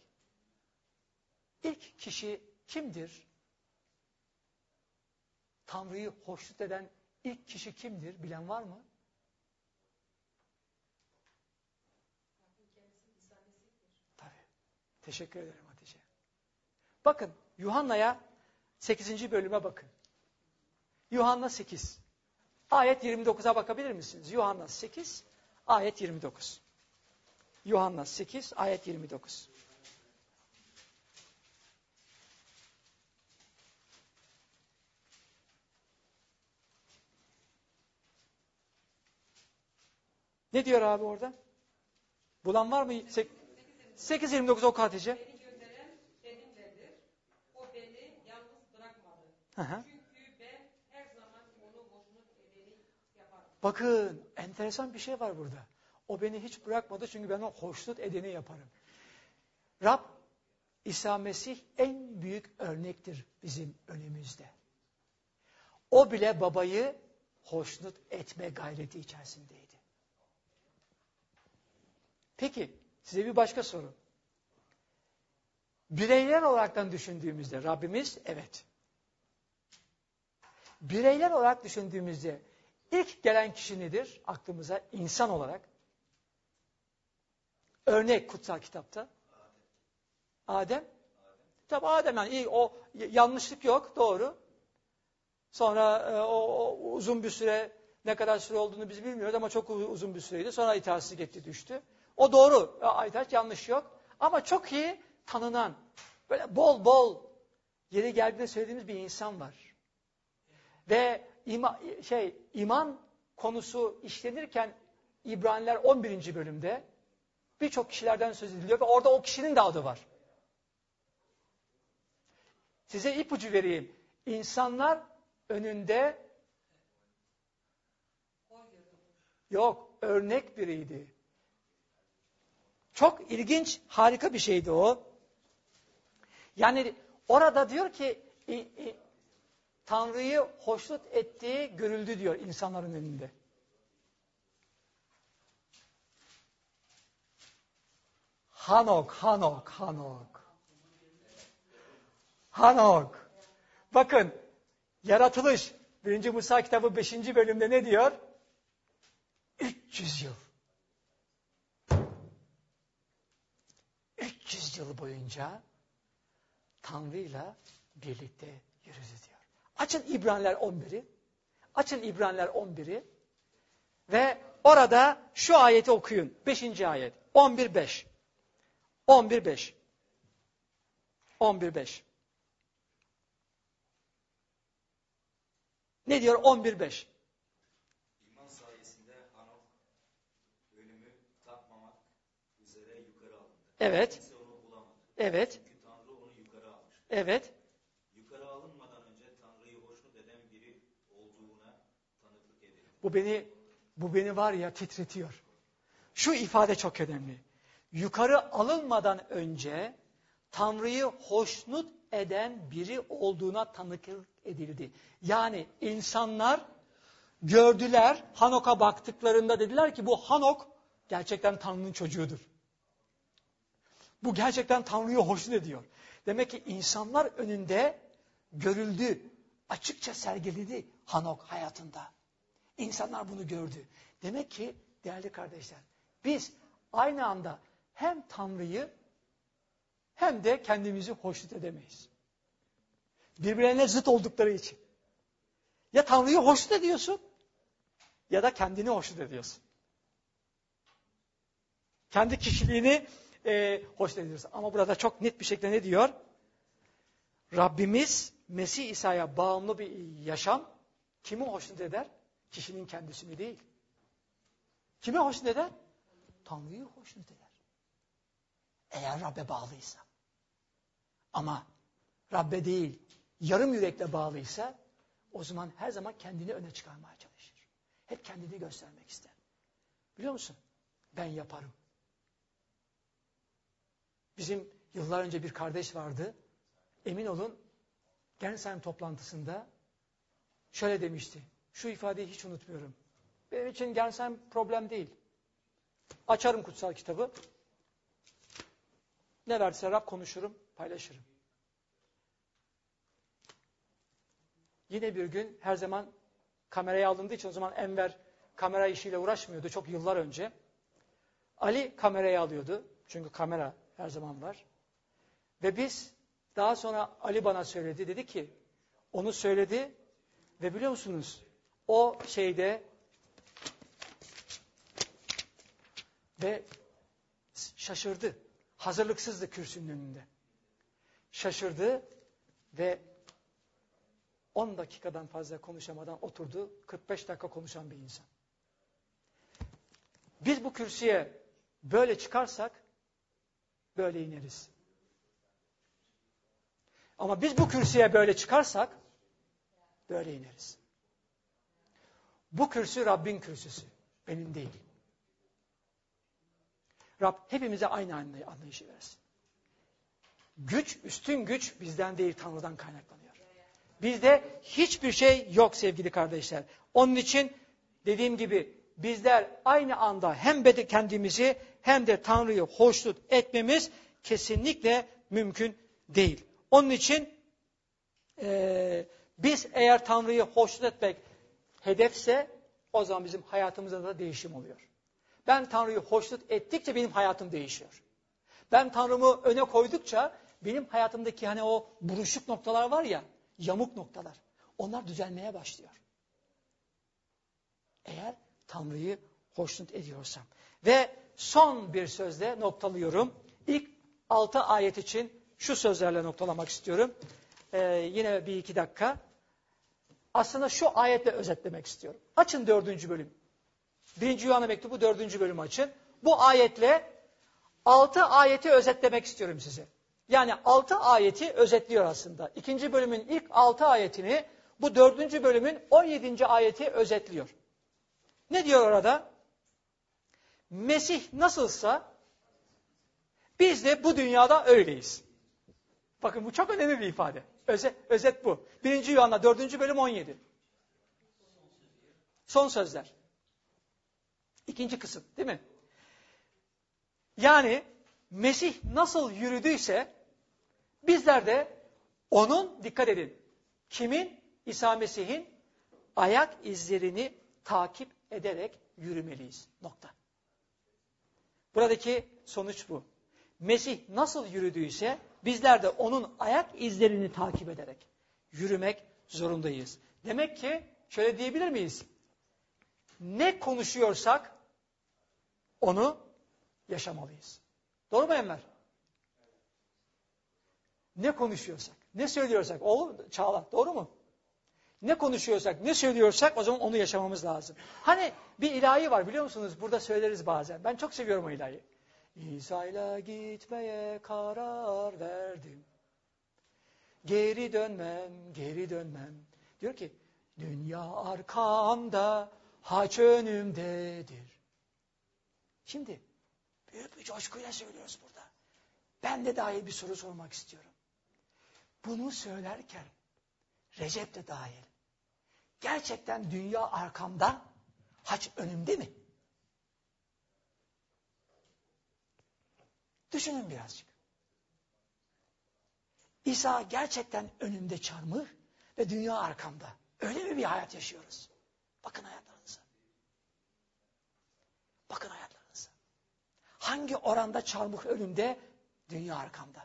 ilk kişi kimdir? Tanrı'yı hoşnut eden ilk kişi kimdir? Bilen var mı? Tabii. Teşekkür ederim Hatice. Bakın Yuhanna'ya 8. bölüme bakın. Yuhanna 8. Ayet 29'a bakabilir misiniz? Yuhanna 8, ayet 29. Yuhanna 8, ayet 29. Ne diyor abi orada? Bulan var mı? 8.29 oku Hatice. Beni gönderen benimledir. O beni yalnız bırakmadı. Hı. Çünkü ben her zaman onu hoşnut edeni yaparım. Bakın enteresan bir şey var burada. O beni hiç bırakmadı çünkü ben o hoşnut edeni yaparım. Rab İsa Mesih en büyük örnektir bizim önümüzde. O bile babayı hoşnut etme gayreti içerisindeydi. Peki size bir başka soru. Bireyler olaraktan düşündüğümüzde Rabbimiz evet. Bireyler olarak düşündüğümüzde ilk gelen kişi nedir aklımıza insan olarak? Örnek kutsal kitapta. Adem. Tabi Adem yani o yanlışlık yok doğru. Sonra o uzun bir süre ne kadar süre olduğunu biz bilmiyoruz ama çok uzun bir süreydi. Sonra itaatsizlik etti düştü. O doğru. Aytaç yanlış yok. Ama çok iyi tanınan böyle bol bol yeri geldiğinde söylediğimiz bir insan var. Ve iman konusu işlenirken İbraniler 11. bölümde birçok kişilerden söz ediliyor ve orada o kişinin de adı var. Size ipucu vereyim. İnsanlar önünde örnek biriydi. Çok ilginç, harika bir şeydi o. Yani orada diyor ki Tanrı'yı hoşnut ettiği görüldü diyor insanların önünde. Hanok. Bakın, yaratılış 1. Musa kitabı 5. bölümde ne diyor? 300 yıl. 300 yıl boyunca Tanrı'yla birlikte yürüdü diyor. Açın İbraniler 11'i. Açın İbraniler 11'i. Ve orada şu ayeti okuyun. 5. ayet. 11.5. 11.5. 11.5. Ne diyor 11.5? İman sayesinde Hanok ölümü tatmamak üzere yukarı alındı. Evet. Kimse onu bulamadı. Evet. Çünkü Tanrı onu yukarı almış. Evet. Yukarı alınmadan önce Tanrı'yı hoşnut eden biri olduğuna tanıklık edildi. Bu beni var ya titretiyor. Şu ifade çok önemli. Yukarı alınmadan önce Tanrı'yı hoşnut eden biri olduğuna tanıklık edildi. Yani insanlar gördüler, Hanok'a baktıklarında dediler ki bu Hanok gerçekten Tanrı'nın çocuğudur. Bu gerçekten Tanrı'yı hoşnut ediyor. Demek ki insanlar önünde görüldü, açıkça sergiledi Hanok hayatında. İnsanlar bunu gördü. Demek ki değerli kardeşler, biz aynı anda hem Tanrı'yı hem de kendimizi hoşnut edemeyiz. Birbirlerine zıt oldukları için. Ya Tanrı'yı hoşnut ediyorsun ya da kendini hoşnut ediyorsun. Kendi kişiliğini hoşnut ediyorsun. Ama burada çok net bir şekilde ne diyor? Rabbimiz Mesih İsa'ya bağımlı bir yaşam kimi hoşnut eder? Kişinin kendisini değil. Kimi hoşnut eder? Tanrı'yı hoşnut eder. Eğer Rabbe bağlıysa. Ama Rabbe değil, yarım yürekle bağlıysa o zaman her zaman kendini öne çıkarmaya çalışır. Hep kendini göstermek ister. Biliyor musun? Ben yaparım. Bizim yıllar önce bir kardeş vardı. Emin olun Gensheim toplantısında şöyle demişti. Şu ifadeyi hiç unutmuyorum. Benim için Gensheim problem değil. Açarım kutsal kitabı. Ne verse Rab konuşurum, paylaşırım. Yine bir gün her zaman kameraya alındığı için o zaman Enver kamera işiyle uğraşmıyordu çok yıllar önce. Ali kameraya alıyordu. Çünkü kamera her zaman var. Ve biz daha sonra Ali bana söyledi. Dedi ki onu söyledi ve biliyor musunuz o şeyde ve şaşırdı. Hazırlıksızdı kürsünün önünde. Şaşırdı ve 10 dakikadan fazla konuşamadan oturdu. 45 dakika konuşan bir insan. Biz bu kürsüye böyle çıkarsak böyle ineriz. Ama biz bu kürsüye böyle çıkarsak böyle ineriz. Bu kürsü Rabbin kürsüsü. Benim değil. Rab hepimize aynı anlayışı versin. Güç, üstün güç bizden değil Tanrı'dan kaynaklanıyor. Bizde hiçbir şey yok sevgili kardeşler. Onun için dediğim gibi bizler aynı anda hem de kendimizi hem de Tanrı'yı hoşnut etmemiz kesinlikle mümkün değil. Onun için biz eğer Tanrı'yı hoşnut etmek hedefse o zaman bizim hayatımızda da değişim oluyor. Ben Tanrı'yı hoşnut ettikçe benim hayatım değişiyor. Ben Tanrı'mı öne koydukça benim hayatımdaki hani o buruşuk noktalar var ya, yamuk noktalar. Onlar düzelmeye başlıyor. Eğer Tanrı'yı hoşnut ediyorsam. Ve son bir sözle noktalıyorum. İlk 6 ayet için şu sözlerle noktalamak istiyorum. yine bir iki dakika. Aslında şu ayetle özetlemek istiyorum. Açın 4. bölüm. 1. Yuhanna mektubu 4. bölümü açın. Bu ayetle 6 ayeti özetlemek istiyorum size. Yani 6 ayeti özetliyor aslında. 2. bölümün ilk 6 ayetini bu 4. bölümün 17. ayeti özetliyor. Ne diyor orada? Mesih nasılsa biz de bu dünyada öyleyiz. Bakın bu çok önemli bir ifade. Özet bu. 1. Yuhanna 4. bölüm 17. Son sözler. 2. kısım değil mi? Yani Mesih nasıl yürüdüyse bizler de onun, dikkat edin, kimin? İsa Mesih'in ayak izlerini takip ederek yürümeliyiz. Nokta. Buradaki sonuç bu. Mesih nasıl yürüdüyse bizler de onun ayak izlerini takip ederek yürümek zorundayız. Demek ki şöyle diyebilir miyiz? Ne konuşuyorsak onu yaşamalıyız. Doğru mu Enver? Ne konuşuyorsak, ne söylüyorsak, oğlum Çağla, doğru mu? Ne konuşuyorsak, ne söylüyorsak o zaman onu yaşamamız lazım. Hani bir ilahi var biliyor musunuz? Burada söyleriz bazen. Ben çok seviyorum o ilahi. İsa'yla gitmeye karar verdim. Geri dönmem, geri dönmem. Diyor ki, dünya arkamda, haç önümdedir. Şimdi, büyük bir coşkuyla söylüyoruz burada. Ben de dahil bir soru sormak istiyorum. Bunu söylerken, Recep de dahil, gerçekten dünya arkamda, haç önümde mi? Düşünün birazcık. İsa gerçekten önümde çarmıh ve dünya arkamda. Öyle mi bir hayat yaşıyoruz? Bakın hayatlarınıza. Bakın hayatlarınıza. Hangi oranda çarmıh önümde, dünya arkamda?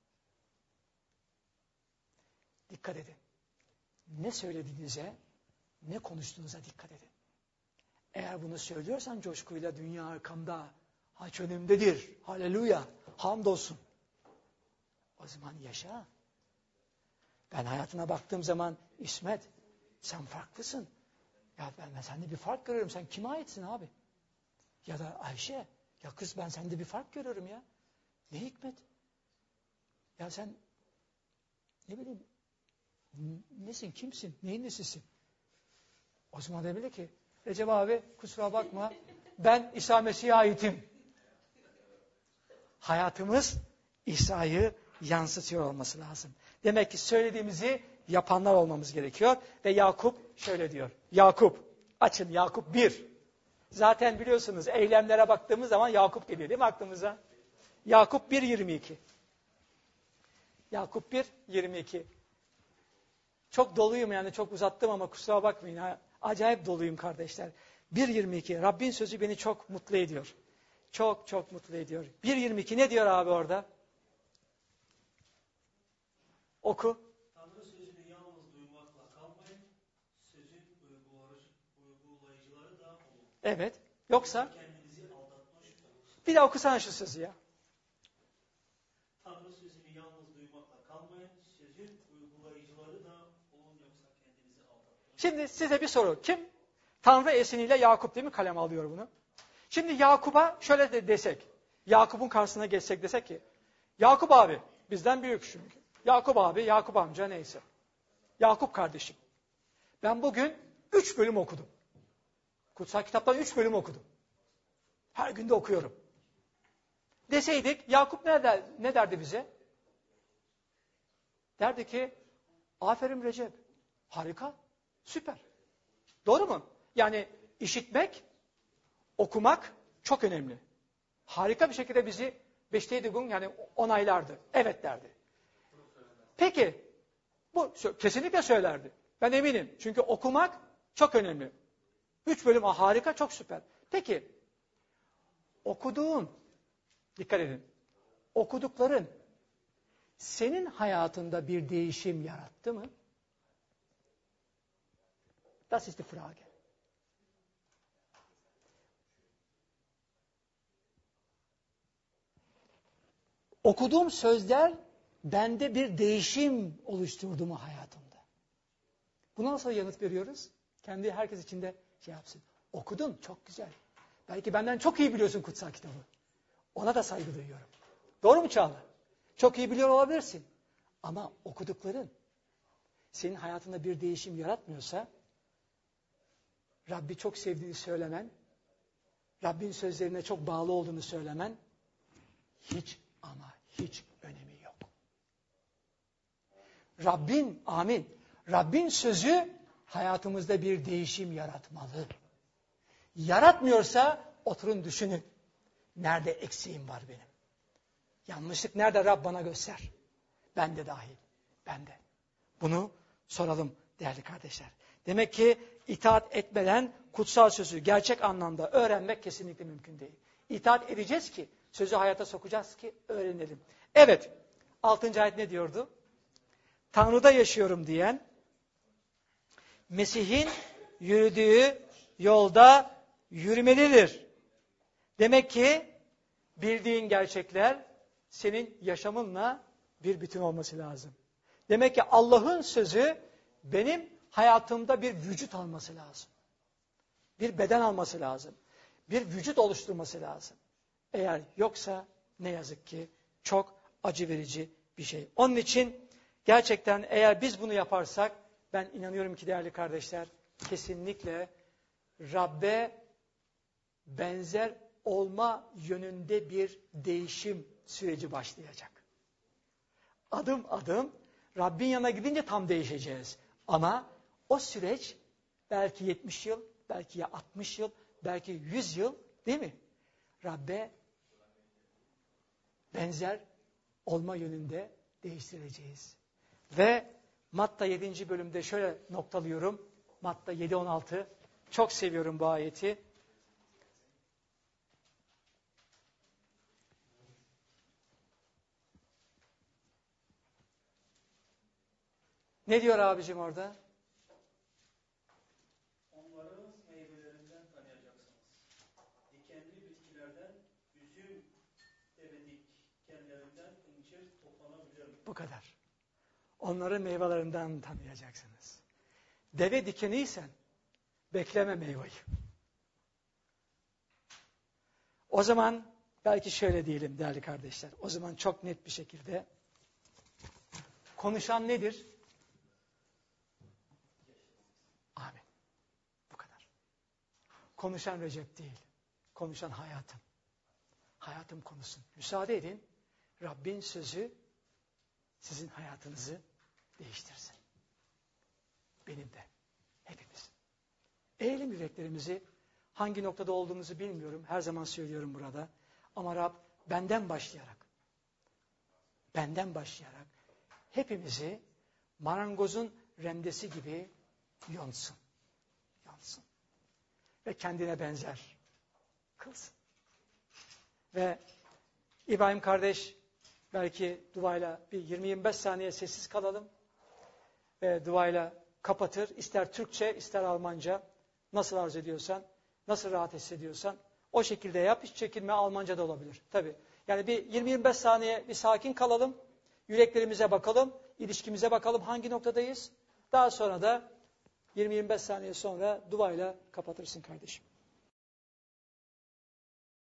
Dikkat edin. Ne söylediğinize, ne konuştuğunuza dikkat edin. Eğer bunu söylüyorsan coşkuyla dünya arkamda, haç önümdedir. Haleluya. Hamdolsun. O zaman yaşa. Ben hayatına baktığım zaman İsmet sen farklısın. Ya ben sende bir fark görüyorum. Sen kime aitsin abi? Ya da Ayşe. Ya kız ben sende bir fark görüyorum ya. Ne hikmet? Ya sen ne bileyim nesin, kimsin, neyin nesisin? O zaman da bile ki Recep abi kusura bakma ben İsa Mesih'e aitim. Hayatımız İsa'yı yansıtıyor olması lazım. Demek ki söylediğimizi yapanlar olmamız gerekiyor. Ve Yakup şöyle diyor. Yakup, açın Yakup 1. Zaten biliyorsunuz eylemlere baktığımız zaman Yakup geliyor değil mi aklımıza? Yakup 1.22. Yakup 1.22. Çok doluyum yani çok uzattım ama kusura bakmayın. Acayip doluyum kardeşler. 1.22. Rabbin sözü beni çok mutlu ediyor. Çok çok mutlu ediyor. 1.22 ne diyor abi orada? Oku. Tanrı sözünü yalnız duymakla kalmayın, sözün uygulayıcıları da olun. Evet. Yoksa? Kendinizi aldatmış olursunuz. Bir daha okusana şu sözü ya. Tanrı sözünü yalnız duymakla kalmayın, sözün uygulayıcıları da olun yoksa kendinizi aldatmış. Şimdi size bir soru. Kim? Tanrı esiniyle Yakup değil mi kaleme alıyor bunu? Şimdi Yakup'a şöyle de desek. Yakup'un karşısına geçsek desek ki Yakup abi bizden büyük çünkü. Yakup abi, Yakup amca neyse. Yakup kardeşim. Ben bugün 3 bölüm okudum. Kutsal kitaptan 3 bölüm okudum. Her gün de okuyorum. Deseydik Yakup ne derdi bize? Derdi ki aferin Recep. Harika. Süper. Doğru mu? Yani işitmek, okumak çok önemli. Harika bir şekilde bizi beşteydigun yani onaylardı. Evet derdi. Peki, bu kesinlikle söylerdi. Ben eminim. Çünkü okumak çok önemli. 3 bölüm harika, çok süper. Peki, okuduğun, dikkat edin, okudukların senin hayatında bir değişim yarattı mı? Das ist die Frage. Okuduğum sözler bende bir değişim oluşturdu mu hayatımda? Buna nasıl yanıt veriyoruz? Kendi herkes içinde şey yapsın. Okudun, çok güzel. Belki benden çok iyi biliyorsun kutsal kitabı. Ona da saygı duyuyorum. Doğru mu Çağla? Çok iyi biliyor olabilirsin. Ama okudukların senin hayatında bir değişim yaratmıyorsa, Rabbi çok sevdiğini söylemen, Rabbin sözlerine çok bağlı olduğunu söylemen hiç ama hiç önemi yok. Rabbin sözü hayatımızda bir değişim yaratmalı. Yaratmıyorsa oturun düşünün. Nerede eksiğim var benim? Yanlışlık nerede Rab bana göster. Ben de dahil. Ben de. Bunu soralım değerli kardeşler. Demek ki itaat etmeden kutsal sözü gerçek anlamda öğrenmek kesinlikle mümkün değil. İtaat edeceğiz ki, sözü hayata sokacağız ki öğrenelim. Evet, 6. ayet ne diyordu? Tanrı'da yaşıyorum diyen, Mesih'in yürüdüğü yolda yürümelidir. Demek ki bildiğin gerçekler senin yaşamınla bir bütün olması lazım. Demek ki Allah'ın sözü benim hayatımda bir vücut alması lazım. Bir beden alması lazım. Bir vücut oluşturması lazım. Eğer yoksa ne yazık ki çok acı verici bir şey. Onun için gerçekten eğer biz bunu yaparsak ben inanıyorum ki değerli kardeşler kesinlikle Rabbe benzer olma yönünde bir değişim süreci başlayacak. Adım adım Rabbin yanına gidince tam değişeceğiz. Ama o süreç belki 70 yıl, belki 60 yıl, belki 100 yıl değil mi? Rabbe benzer olma yönünde değiştireceğiz. Ve Matta 7. bölümde şöyle noktalıyorum. Matta 7-16. Çok seviyorum bu ayeti. Ne diyor abicim orada? Onları meyvelerinden tanıyacaksınız. Dikenli bitkilerden üzüm, deve dikenlerinden incir toplanabilir mi? Bu kadar. Onları meyvelerinden tanıyacaksınız. Deve dikeniysen bekleme meyveyi. O zaman belki şöyle diyelim değerli kardeşler. O zaman çok net bir şekilde konuşan nedir? Amin. Bu kadar. Konuşan Recep değil. Konuşan hayatım. Hayatım konuşsun. Müsaade edin. Rabbin sözü sizin hayatınızı değiştirsin. Benim de. Hepimiz. Eğelim yüreklerimizi. Hangi noktada olduğumuzu bilmiyorum. Her zaman söylüyorum burada. Ama Rab benden başlayarak hepimizi marangozun rendesi gibi yonsun. Ve kendine benzer kılsın. Ve İbrahim kardeş belki duayla bir 20-25 saniye sessiz kalalım. Ve duayla kapatır. İster Türkçe, ister Almanca. Nasıl arz ediyorsan, nasıl rahat hissediyorsan o şekilde yap. Hiç çekinme, Almanca da olabilir. Tabii. Yani bir 20-25 saniye bir sakin kalalım. Yüreklerimize bakalım. İlişkimize bakalım hangi noktadayız. Daha sonra da 20-25 saniye sonra duayla kapatırsın kardeşim.